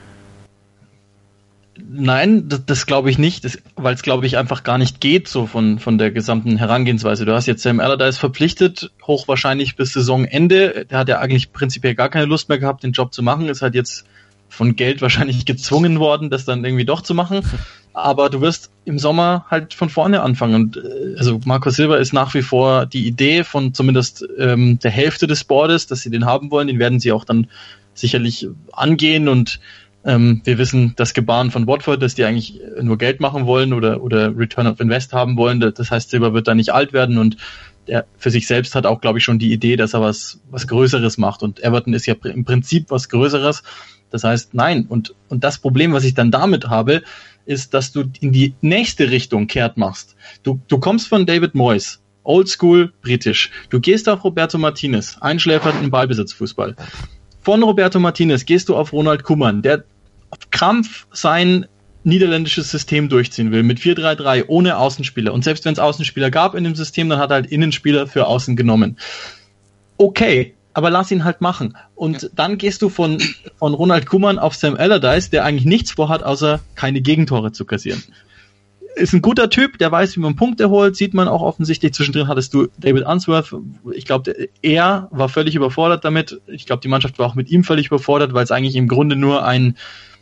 Nein, das glaube ich nicht, weil es, glaube ich, einfach gar nicht geht, so von der gesamten Herangehensweise. Du hast jetzt Sam Allardyce verpflichtet, hochwahrscheinlich bis Saisonende. Der hat ja eigentlich prinzipiell gar keine Lust mehr gehabt, den Job zu machen. Ist halt jetzt von Geld wahrscheinlich gezwungen worden, das dann irgendwie doch zu machen. Aber du wirst im Sommer halt von vorne anfangen. Und also Marco Silva ist nach wie vor die Idee von zumindest der Hälfte des Boards, dass sie den haben wollen. Den werden sie auch dann sicherlich angehen. Und wir wissen das Gebaren von Watford, dass die eigentlich nur Geld machen wollen oder Return of Invest haben wollen. Das heißt, Silva wird da nicht alt werden. Und der für sich selbst hat auch, glaube ich, schon die Idee, dass er was Größeres macht. Und Everton ist ja im Prinzip was Größeres. Das heißt, nein. Und das Problem, was ich dann damit habe, ist, dass du in die nächste Richtung kehrt machst. Du kommst von David Moyes, oldschool britisch. Du gehst auf Roberto Martinez, einschläfernden Ballbesitzfußball. Von Roberto Martinez gehst du auf Ronald Koeman, der auf Krampf sein niederländisches System durchziehen will, mit 4-3-3, ohne Außenspieler. Und selbst wenn es Außenspieler gab in dem System, dann hat er halt Innenspieler für außen genommen. Okay, aber lass ihn halt machen. Und dann gehst du von Ronald Koeman auf Sam Allardyce, der eigentlich nichts vorhat, außer keine Gegentore zu kassieren. Ist ein guter Typ, der weiß, wie man Punkte holt, sieht man auch offensichtlich. Zwischendrin hattest du David Unsworth. Ich glaube, er war völlig überfordert damit. Ich glaube, die Mannschaft war auch mit ihm völlig überfordert, weil es eigentlich im Grunde nur ein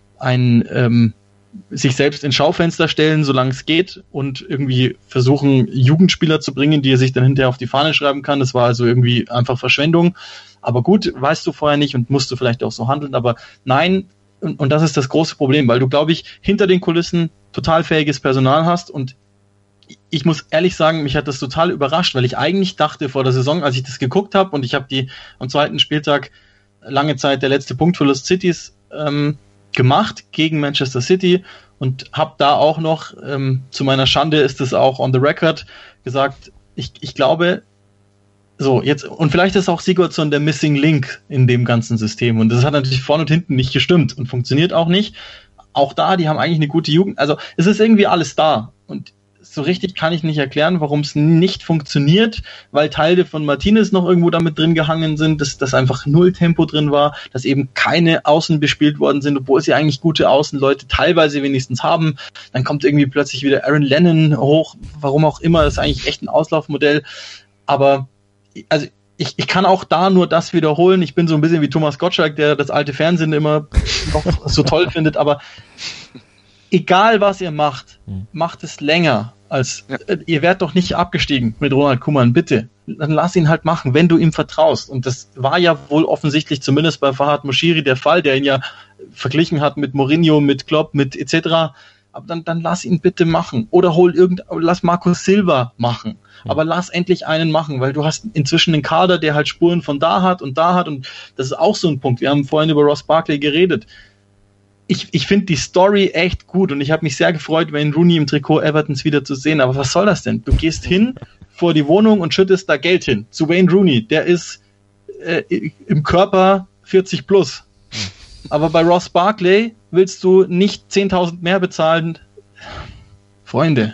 sich selbst ins Schaufenster stellen, solange es geht, und irgendwie versuchen, Jugendspieler zu bringen, die er sich dann hinterher auf die Fahne schreiben kann. Das war also irgendwie einfach Verschwendung. Aber gut, weißt du vorher nicht und musst du vielleicht auch so handeln. Aber nein, und das ist das große Problem, weil du, glaube ich, hinter den Kulissen total fähiges Personal hast. Und ich muss ehrlich sagen, mich hat das total überrascht, weil ich eigentlich dachte vor der Saison, als ich das geguckt habe, und ich habe am zweiten Spieltag lange Zeit der letzte Punktverlust Citys gemacht gegen Manchester City und habe da auch noch, zu meiner Schande ist es auch on the record, gesagt, ich glaube, so jetzt, und vielleicht ist auch Sigurdsson der Missing Link in dem ganzen System, und das hat natürlich vorne und hinten nicht gestimmt und funktioniert auch nicht. Auch da, die haben eigentlich eine gute Jugend, also es ist irgendwie alles da, und so richtig kann ich nicht erklären, warum es nicht funktioniert, weil Teile von Martinez noch irgendwo damit drin gehangen sind, dass einfach null Tempo drin war, dass eben keine Außen bespielt worden sind, obwohl sie eigentlich gute Außenleute teilweise wenigstens haben. Dann kommt irgendwie plötzlich wieder Aaron Lennon hoch, warum auch immer, das ist eigentlich echt ein Auslaufmodell. Aber also ich kann auch da nur das wiederholen. Ich bin so ein bisschen wie Thomas Gottschalk, der das alte Fernsehen immer noch so toll findet, aber egal was ihr macht, macht es länger. Ihr werdet doch nicht abgestiegen mit Ronald Koeman, bitte. Dann lass ihn halt machen, wenn du ihm vertraust. Und das war ja wohl offensichtlich zumindest bei Farhad Moshiri der Fall, der ihn ja verglichen hat mit Mourinho, mit Klopp, mit etc. Aber dann lass ihn bitte machen. Oder lass Marco Silva machen. Aber lass endlich einen machen, weil du hast inzwischen einen Kader, der halt Spuren von da hat. Und das ist auch so ein Punkt. Wir haben vorhin über Ross Barkley geredet. Ich finde die Story echt gut, und ich habe mich sehr gefreut, Wayne Rooney im Trikot Evertons wieder zu sehen. Aber was soll das denn? Du gehst hin vor die Wohnung und schüttest da Geld hin. Zu Wayne Rooney, der ist im Körper 40 plus. Aber bei Ross Barkley willst du nicht 10.000 mehr bezahlen. Freunde.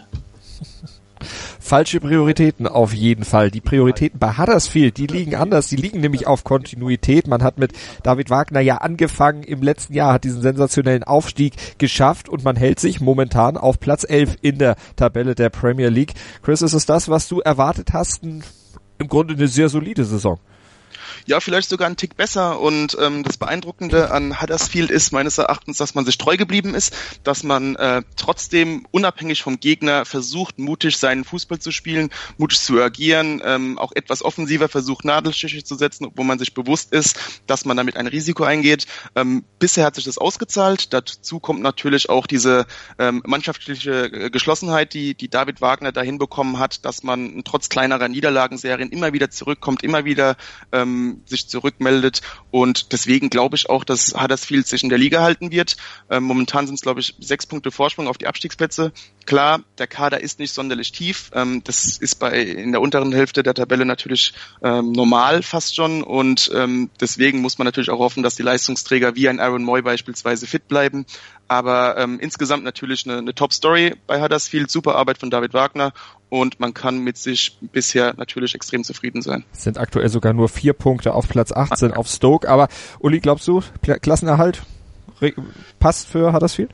Falsche Prioritäten auf jeden Fall. Die Prioritäten bei Huddersfield, die liegen anders. Die liegen nämlich auf Kontinuität. Man hat mit David Wagner ja angefangen im letzten Jahr, hat diesen sensationellen Aufstieg geschafft und man hält sich momentan auf Platz 11 in der Tabelle der Premier League. Chris, ist es das, was du erwartet hast? Im Grunde eine sehr solide Saison. Ja, vielleicht sogar einen Tick besser und das Beeindruckende an Huddersfield ist meines Erachtens, dass man sich treu geblieben ist, dass man trotzdem unabhängig vom Gegner versucht, mutig seinen Fußball zu spielen, mutig zu agieren, auch etwas offensiver versucht, Nadelstiche zu setzen, obwohl man sich bewusst ist, dass man damit ein Risiko eingeht. Bisher hat sich das ausgezahlt. Dazu kommt natürlich auch diese mannschaftliche Geschlossenheit, die David Wagner da hinbekommen hat, dass man trotz kleinerer Niederlagenserien immer wieder zurückkommt, immer wieder sich zurückmeldet und deswegen glaube ich auch, dass Huddersfield sich in der Liga halten wird. Momentan sind es, glaube ich, 6 Punkte Vorsprung auf die Abstiegsplätze. Klar, der Kader ist nicht sonderlich tief. Das ist in der unteren Hälfte der Tabelle natürlich normal fast schon und deswegen muss man natürlich auch hoffen, dass die Leistungsträger wie ein Aaron Moy beispielsweise fit bleiben. Aber insgesamt natürlich eine Top-Story bei Huddersfield, super Arbeit von David Wagner und man kann mit sich bisher natürlich extrem zufrieden sein. Es sind aktuell sogar nur 4 Punkte auf Platz 18 auf Stoke, aber Uli, glaubst du, Klassenerhalt passt für Huddersfield?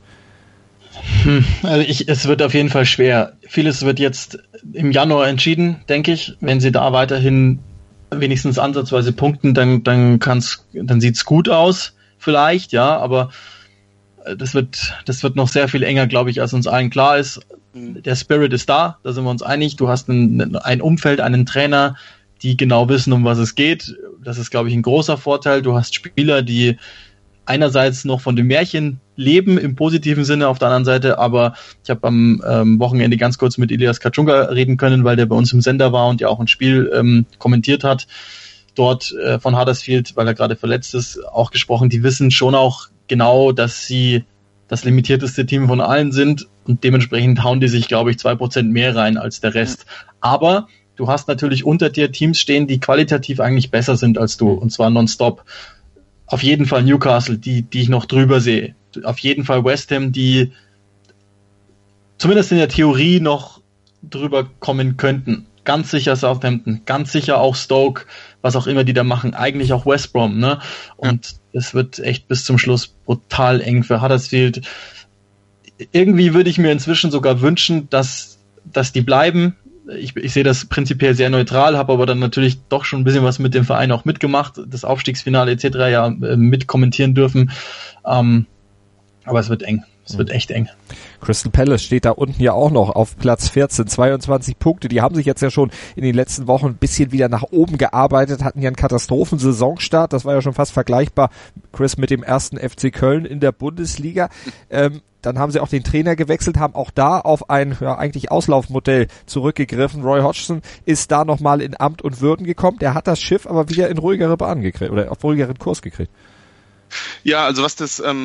Also es wird auf jeden Fall schwer. Vieles wird jetzt im Januar entschieden, denke ich. Wenn sie da weiterhin wenigstens ansatzweise punkten, dann sieht's gut aus, vielleicht, ja, aber das wird noch sehr viel enger, glaube ich, als uns allen klar ist. Der Spirit ist da sind wir uns einig. Du hast ein Umfeld, einen Trainer, die genau wissen, um was es geht. Das ist, glaube ich, ein großer Vorteil. Du hast Spieler, die einerseits noch von dem Märchen leben, im positiven Sinne, auf der anderen Seite, aber ich habe am Wochenende ganz kurz mit Ilias Kachunga reden können, weil der bei uns im Sender war und ja auch ein Spiel kommentiert hat, dort von Huddersfield, weil er gerade verletzt ist, auch gesprochen. Die wissen schon auch genau, dass sie das limitierteste Team von allen sind und dementsprechend hauen die sich, glaube ich, 2% mehr rein als der Rest. Aber du hast natürlich unter dir Teams stehen, die qualitativ eigentlich besser sind als du, und zwar nonstop. Auf jeden Fall Newcastle, die ich noch drüber sehe. Auf jeden Fall West Ham, die zumindest in der Theorie noch drüber kommen könnten. Ganz sicher Southampton, ganz sicher auch Stoke, was auch immer die da machen. Eigentlich auch West Brom, ne? Und es wird echt bis zum Schluss brutal eng für Huddersfield. Irgendwie würde ich mir inzwischen sogar wünschen, dass die bleiben. Ich sehe das prinzipiell sehr neutral, habe aber dann natürlich doch schon ein bisschen was mit dem Verein auch mitgemacht, das Aufstiegsfinale etc. ja mit kommentieren dürfen. Aber es wird eng. Es wird echt eng. Crystal Palace steht da unten ja auch noch auf Platz 14, 22 Punkte. Die haben sich jetzt ja schon in den letzten Wochen ein bisschen wieder nach oben gearbeitet, hatten ja einen Katastrophensaisonstart. Das war ja schon fast vergleichbar, Chris, mit dem ersten FC Köln in der Bundesliga. Dann haben sie auch den Trainer gewechselt, haben auch da auf ein eigentlich Auslaufmodell zurückgegriffen. Roy Hodgson ist da nochmal in Amt und Würden gekommen. Der hat das Schiff aber wieder in ruhigere Bahn gekriegt oder auf ruhigeren Kurs gekriegt. Ja, also was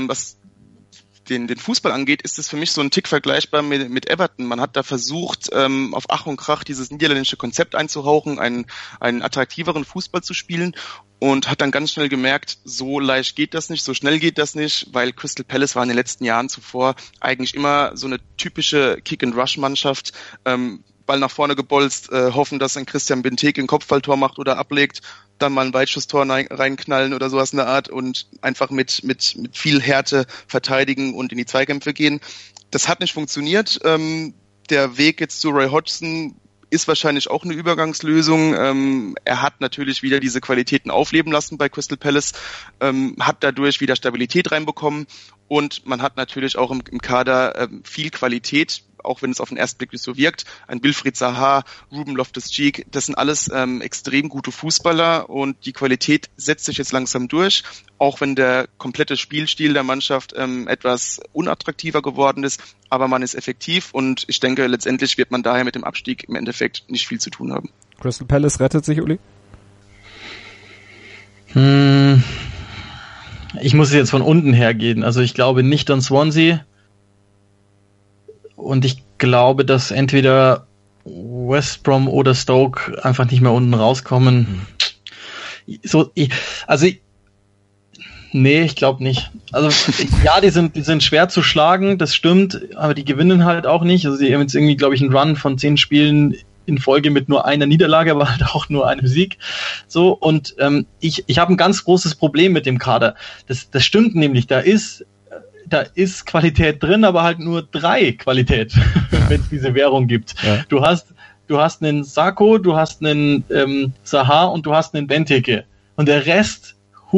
den Fußball angeht, ist es für mich so ein Tick vergleichbar mit Everton. Man hat da versucht, auf Ach und Krach dieses niederländische Konzept einzuhauchen, einen attraktiveren Fußball zu spielen und hat dann ganz schnell gemerkt, so leicht geht das nicht, so schnell geht das nicht, weil Crystal Palace war in den letzten Jahren zuvor eigentlich immer so eine typische Kick-and-Rush-Mannschaft, Ball nach vorne gebolzt, hoffen, dass ein Christian Benteke ein Kopfballtor macht oder ablegt, dann mal ein Weitschusstor reinknallen oder sowas in der Art und einfach mit viel Härte verteidigen und in die Zweikämpfe gehen. Das hat nicht funktioniert. Der Weg jetzt zu Roy Hodgson ist wahrscheinlich auch eine Übergangslösung. Er hat natürlich wieder diese Qualitäten aufleben lassen bei Crystal Palace, hat dadurch wieder Stabilität reinbekommen und man hat natürlich auch im Kader viel Qualität, auch wenn es auf den ersten Blick nicht so wirkt. Ein Wilfried Zaha, Ruben Loftus-Cheek, das sind alles extrem gute Fußballer und die Qualität setzt sich jetzt langsam durch, auch wenn der komplette Spielstil der Mannschaft etwas unattraktiver geworden ist, aber man ist effektiv und ich denke, letztendlich wird man daher mit dem Abstieg im Endeffekt nicht viel zu tun haben. Crystal Palace rettet sich, Uli? Ich muss jetzt von unten her gehen, also ich glaube nicht an Swansea. Und ich glaube, dass entweder West Brom oder Stoke einfach nicht mehr unten rauskommen. Nee, ich glaube nicht. Also ja, die sind schwer zu schlagen, das stimmt, aber die gewinnen halt auch nicht. Also sie haben jetzt irgendwie, glaube ich, einen Run von 10 Spielen in Folge mit nur einer Niederlage, aber halt auch nur einem Sieg. So, und ich habe ein ganz großes Problem mit dem Kader. Das stimmt nämlich, da ist Qualität drin, aber halt nur 3 Qualität, wenn es diese Währung gibt. Ja. Du hast einen Sakho, du hast einen Zaha und du hast einen Benteke. Und der Rest,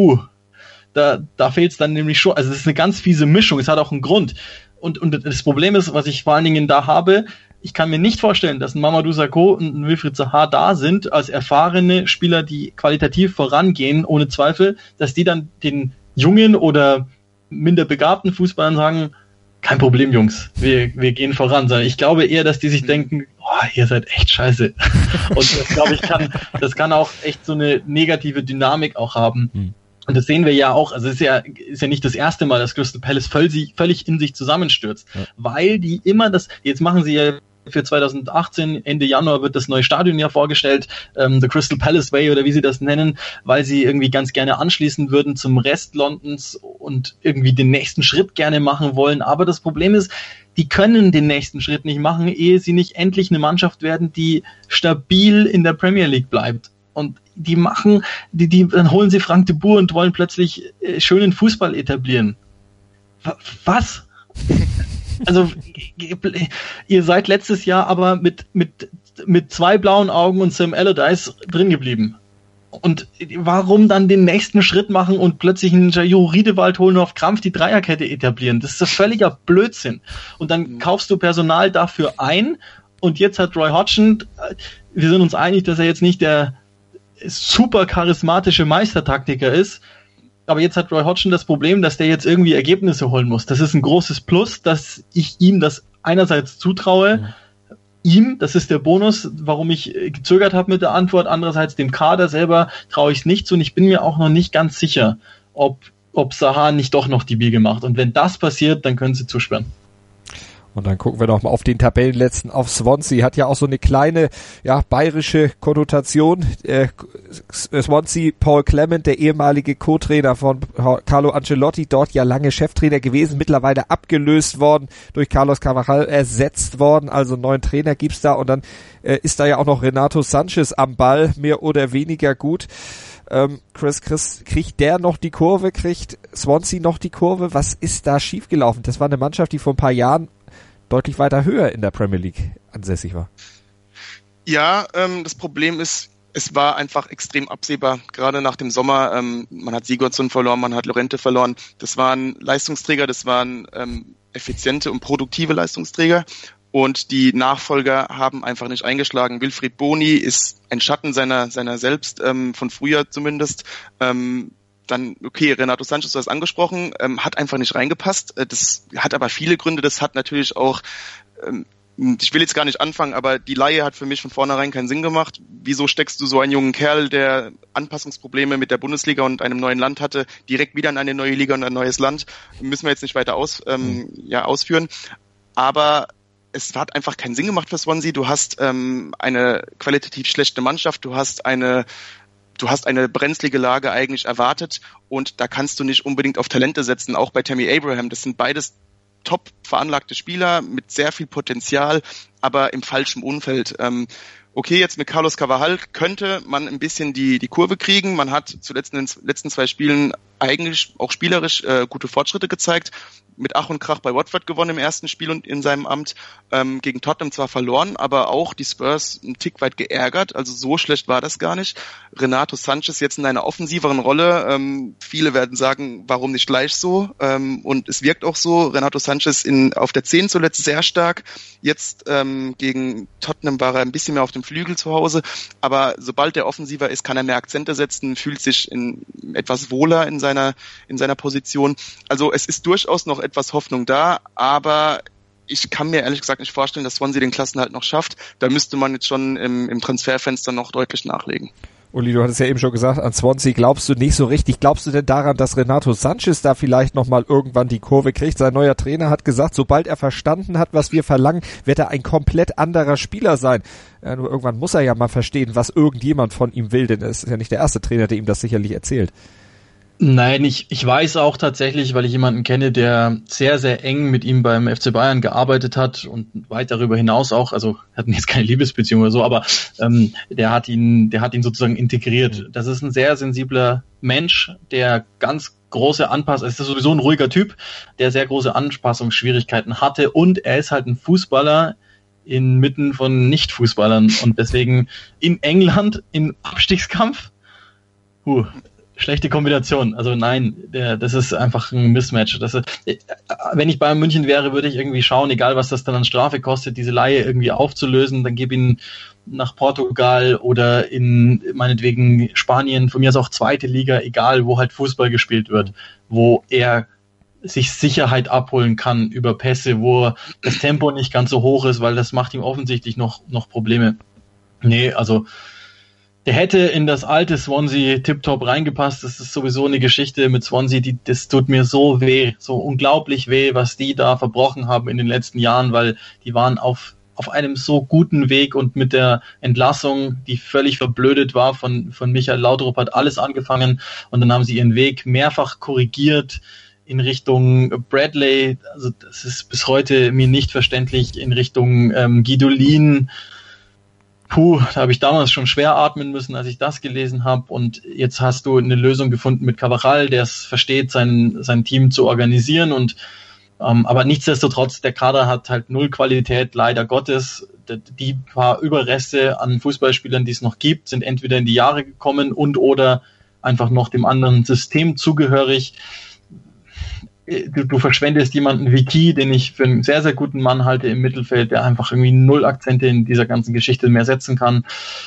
da fehlt es dann nämlich schon. Also es ist eine ganz fiese Mischung, es hat auch einen Grund. Und das Problem ist, was ich vor allen Dingen da habe, ich kann mir nicht vorstellen, dass ein Mamadou Sakho und ein Wilfried Zaha da sind, als erfahrene Spieler, die qualitativ vorangehen, ohne Zweifel, dass die dann den jungen oder minder begabten Fußballern sagen, kein Problem, Jungs, wir gehen voran. Ich glaube eher, dass die sich denken, ihr seid echt scheiße. Und das, glaube ich, das kann auch echt so eine negative Dynamik auch haben. Und das sehen wir ja auch, also es ist ja nicht das erste Mal, dass Crystal Palace völlig in sich zusammenstürzt, weil die immer jetzt machen sie ja für 2018, Ende Januar wird das neue Stadion ja vorgestellt, The Crystal Palace Way oder wie sie das nennen, weil sie irgendwie ganz gerne anschließen würden zum Rest Londons und irgendwie den nächsten Schritt gerne machen wollen. Aber das Problem ist, die können den nächsten Schritt nicht machen, ehe sie nicht endlich eine Mannschaft werden, die stabil in der Premier League bleibt. Und dann holen sie Frank de Boer und wollen plötzlich schönen Fußball etablieren. Was? Also, ihr seid letztes Jahr aber mit 2 blauen Augen und Sam Allardyce drin geblieben. Und warum dann den nächsten Schritt machen und plötzlich einen Jairo Riedewald holen und auf Krampf die Dreierkette etablieren? Das ist ein völliger Blödsinn. Und dann kaufst du Personal dafür ein und jetzt hat Roy Hodgson, wir sind uns einig, dass er jetzt nicht der super charismatische Meistertaktiker ist, aber jetzt hat Roy Hodgson das Problem, dass der jetzt irgendwie Ergebnisse holen muss. Das ist ein großes Plus, dass ich ihm das einerseits zutraue, das ist der Bonus, warum ich gezögert habe mit der Antwort, andererseits dem Kader selber traue ich es nicht zu und ich bin mir auch noch nicht ganz sicher, ob Zaha nicht doch noch die Biege macht. Und wenn das passiert, dann können sie zusperren. Und dann gucken wir noch mal auf den Tabellenletzten, auf Swansea. Hat ja auch so eine kleine, bayerische Konnotation. Swansea, Paul Clement, der ehemalige Co-Trainer von Carlo Ancelotti, dort ja lange Cheftrainer gewesen, mittlerweile abgelöst worden, durch Carlos Carvalhal ersetzt worden. Also einen neuen Trainer gibt's da. Und dann ist da ja auch noch Renato Sanchez am Ball, mehr oder weniger gut. Chris, kriegt der noch die Kurve? Kriegt Swansea noch die Kurve? Was ist da schiefgelaufen? Das war eine Mannschaft, die vor ein paar Jahren deutlich weiter höher in der Premier League ansässig war. Ja, das Problem ist, es war einfach extrem absehbar, gerade nach dem Sommer. Man hat Sigurdsson verloren, man hat Llorente verloren. Das waren Leistungsträger, das waren effiziente und produktive Leistungsträger. Und die Nachfolger haben einfach nicht eingeschlagen. Wilfried Bony ist ein Schatten seiner selbst, von früher zumindest. Dann, okay, Renato Sanchez, du hast angesprochen, hat einfach nicht reingepasst. Das hat aber viele Gründe. Das hat natürlich auch, ich will jetzt gar nicht anfangen, aber die Leihe hat für mich von vornherein keinen Sinn gemacht. Wieso steckst du so einen jungen Kerl, der Anpassungsprobleme mit der Bundesliga und einem neuen Land hatte, direkt wieder in eine neue Liga und ein neues Land? Müssen wir jetzt nicht weiter ausführen. Aber es hat einfach keinen Sinn gemacht für Swansea. Du hast eine qualitativ schlechte Mannschaft, du hast eine brenzlige Lage eigentlich erwartet und da kannst du nicht unbedingt auf Talente setzen, auch bei Tammy Abraham. Das sind beides top veranlagte Spieler mit sehr viel Potenzial, aber im falschen Umfeld. Okay, jetzt mit Carlos Carvalhal könnte man ein bisschen die Kurve kriegen. Man hat zuletzt in den letzten 2 Spielen eigentlich auch spielerisch gute Fortschritte gezeigt. Mit Ach und Krach bei Watford gewonnen im ersten Spiel und in seinem Amt, gegen Tottenham zwar verloren, aber auch die Spurs einen Tick weit geärgert, also so schlecht war das gar nicht. Renato Sanchez jetzt in einer offensiveren Rolle, viele werden sagen, warum nicht gleich so, und es wirkt auch so. Renato Sanchez auf der 10 zuletzt sehr stark, jetzt gegen Tottenham war er ein bisschen mehr auf dem Flügel zu Hause, aber sobald er offensiver ist, kann er mehr Akzente setzen, fühlt sich etwas wohler in seiner Position. Also es ist durchaus noch etwas Hoffnung da, aber ich kann mir ehrlich gesagt nicht vorstellen, dass Swansea den Klassenerhalt noch schafft. Da müsste man jetzt schon im Transferfenster noch deutlich nachlegen. Uli, du hattest ja eben schon gesagt, an Swansea glaubst du nicht so richtig. Glaubst du denn daran, dass Renato Sanchez da vielleicht nochmal irgendwann die Kurve kriegt? Sein neuer Trainer hat gesagt, sobald er verstanden hat, was wir verlangen, wird er ein komplett anderer Spieler sein. Ja, nur irgendwann muss er ja mal verstehen, was irgendjemand von ihm will, denn er ist ja nicht der erste Trainer, der ihm das sicherlich erzählt. Nein, ich weiß auch tatsächlich, weil ich jemanden kenne, der sehr, sehr eng mit ihm beim FC Bayern gearbeitet hat und weit darüber hinaus auch, also hatten jetzt keine Liebesbeziehung oder so, aber der hat ihn sozusagen integriert. Das ist ein sehr sensibler Mensch, der ganz große Anpassung, es ist sowieso ein ruhiger Typ, der sehr große Anpassungsschwierigkeiten hatte, und er ist halt ein Fußballer inmitten von Nicht-Fußballern und deswegen in England im Abstiegskampf, schlechte Kombination. Also nein, das ist einfach ein Mismatch. Wenn ich Bayern München wäre, würde ich irgendwie schauen, egal was das dann an Strafe kostet, diese Leihe irgendwie aufzulösen, dann gebe ihn nach Portugal oder in meinetwegen Spanien, von mir aus auch zweite Liga, egal, wo halt Fußball gespielt wird, wo er sich Sicherheit abholen kann über Pässe, wo das Tempo nicht ganz so hoch ist, weil das macht ihm offensichtlich noch Probleme. Nee, also der hätte in das alte Swansea tiptop reingepasst. Das ist sowieso eine Geschichte mit Swansea, das tut mir so weh, so unglaublich weh, was die da verbrochen haben in den letzten Jahren, weil die waren auf einem so guten Weg, und mit der Entlassung, die völlig verblödet war von Michael Laudrup, hat alles angefangen, und dann haben sie ihren Weg mehrfach korrigiert in Richtung Bradley, also das ist bis heute mir nicht verständlich, in Richtung Guidolin. Da habe ich damals schon schwer atmen müssen, als ich das gelesen habe, und jetzt hast du eine Lösung gefunden mit Carvajal, der es versteht, sein Team zu organisieren, und aber nichtsdestotrotz, der Kader hat halt null Qualität, leider Gottes. Die paar Überreste an Fußballspielern, die es noch gibt, sind entweder in die Jahre gekommen oder einfach noch dem anderen System zugehörig. Du verschwendest jemanden wie Key, den ich für einen sehr, sehr guten Mann halte im Mittelfeld, der einfach irgendwie null Akzente in dieser ganzen Geschichte mehr setzen kann.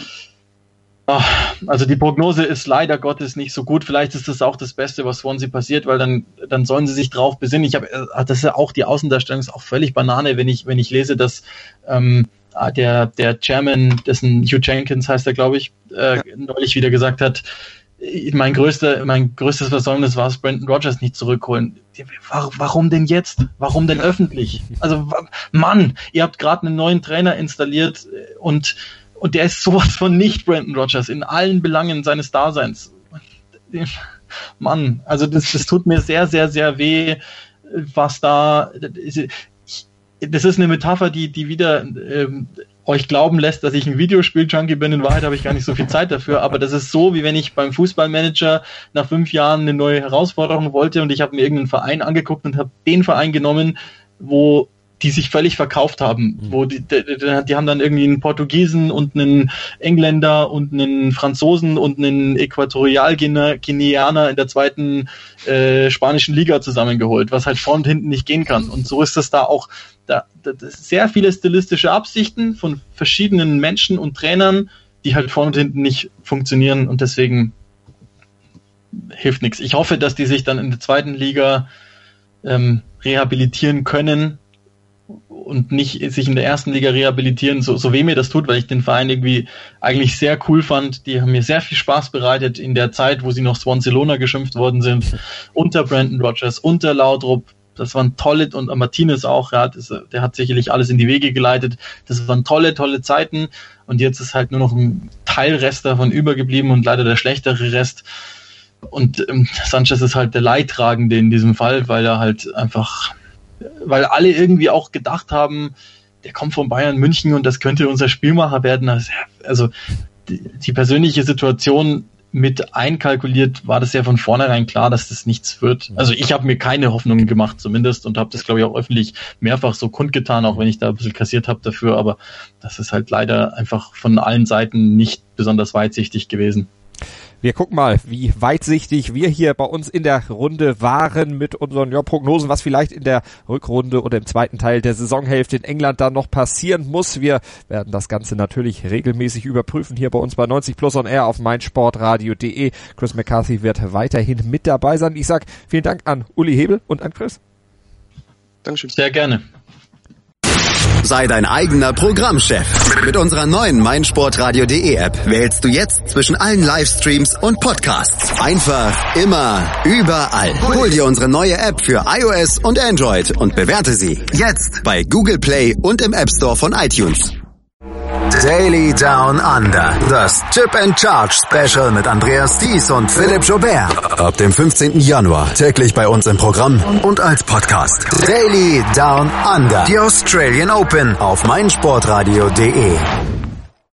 Also die Prognose ist leider Gottes nicht so gut. Vielleicht ist das auch das Beste, was Swansea passiert, weil dann sollen sie sich drauf besinnen. Das ist ja auch, die Außendarstellung ist auch völlig Banane, wenn ich lese, dass der Chairman, dessen Hugh Jenkins heißt er, glaube ich, neulich wieder gesagt hat, mein größtes Versäumnis war es, Brendan Rodgers nicht zurückholen. Warum denn jetzt? Warum denn öffentlich? Also, Mann, ihr habt gerade einen neuen Trainer installiert und der ist sowas von nicht Brendan Rodgers in allen Belangen seines Daseins. Mann, also das tut mir sehr, sehr, sehr weh, was da... Das ist eine Metapher, die wieder euch glauben lässt, dass ich ein Videospiel-Junkie bin. In Wahrheit habe ich gar nicht so viel Zeit dafür, aber das ist so, wie wenn ich beim Fußballmanager nach 5 Jahren eine neue Herausforderung wollte, und ich habe mir irgendeinen Verein angeguckt und habe den Verein genommen, wo die sich völlig verkauft haben, wo die haben dann irgendwie einen Portugiesen und einen Engländer und einen Franzosen und einen Äquatorialguineaner in der zweiten spanischen Liga zusammengeholt, was halt vorne und hinten nicht gehen kann. Und so ist das da auch. Da sehr viele stilistische Absichten von verschiedenen Menschen und Trainern, die halt vorne und hinten nicht funktionieren, und deswegen hilft nichts. Ich hoffe, dass die sich dann in der zweiten Liga rehabilitieren können und nicht sich in der ersten Liga rehabilitieren, so weh mir das tut, weil ich den Verein irgendwie eigentlich sehr cool fand. Die haben mir sehr viel Spaß bereitet in der Zeit, wo sie noch Swansea geschimpft worden sind, unter Brendan Rodgers, unter Laudrup. Das waren tolle, und Martinez auch, der hat sicherlich alles in die Wege geleitet. Das waren tolle Zeiten, und jetzt ist halt nur noch ein Teilrest davon übergeblieben und leider der schlechtere Rest. Und Sanchez ist halt der Leidtragende in diesem Fall, weil alle irgendwie auch gedacht haben, der kommt von Bayern München und das könnte unser Spielmacher werden. Also die persönliche Situation mit einkalkuliert, war das ja von vornherein klar, dass das nichts wird. Also ich habe mir keine Hoffnungen gemacht zumindest und habe das, glaube ich, auch öffentlich mehrfach so kundgetan, auch wenn ich da ein bisschen kassiert habe dafür, aber das ist halt leider einfach von allen Seiten nicht besonders weitsichtig gewesen. Wir gucken mal, wie weitsichtig wir hier bei uns in der Runde waren mit unseren Prognosen, was vielleicht in der Rückrunde oder im zweiten Teil der Saisonhälfte in England dann noch passieren muss. Wir werden das Ganze natürlich regelmäßig überprüfen hier bei uns bei 90 Plus on Air auf meinsportradio.de. Chris McCarthy wird weiterhin mit dabei sein. Ich sag vielen Dank an Uli Hebel und an Chris. Dankeschön. Sehr gerne. Sei dein eigener Programmchef. Mit unserer neuen meinsportradio.de App wählst du jetzt zwischen allen Livestreams und Podcasts. Einfach, immer, überall. Hol dir unsere neue App für iOS und Android und bewerte sie jetzt bei Google Play und im App Store von iTunes. Daily Down Under. Das Chip and Charge Special mit Andreas Thies und Philipp Joubert. Ab dem 15. Januar täglich bei uns im Programm und als Podcast. Daily Down Under. Die Australian Open auf meinsportradio.de.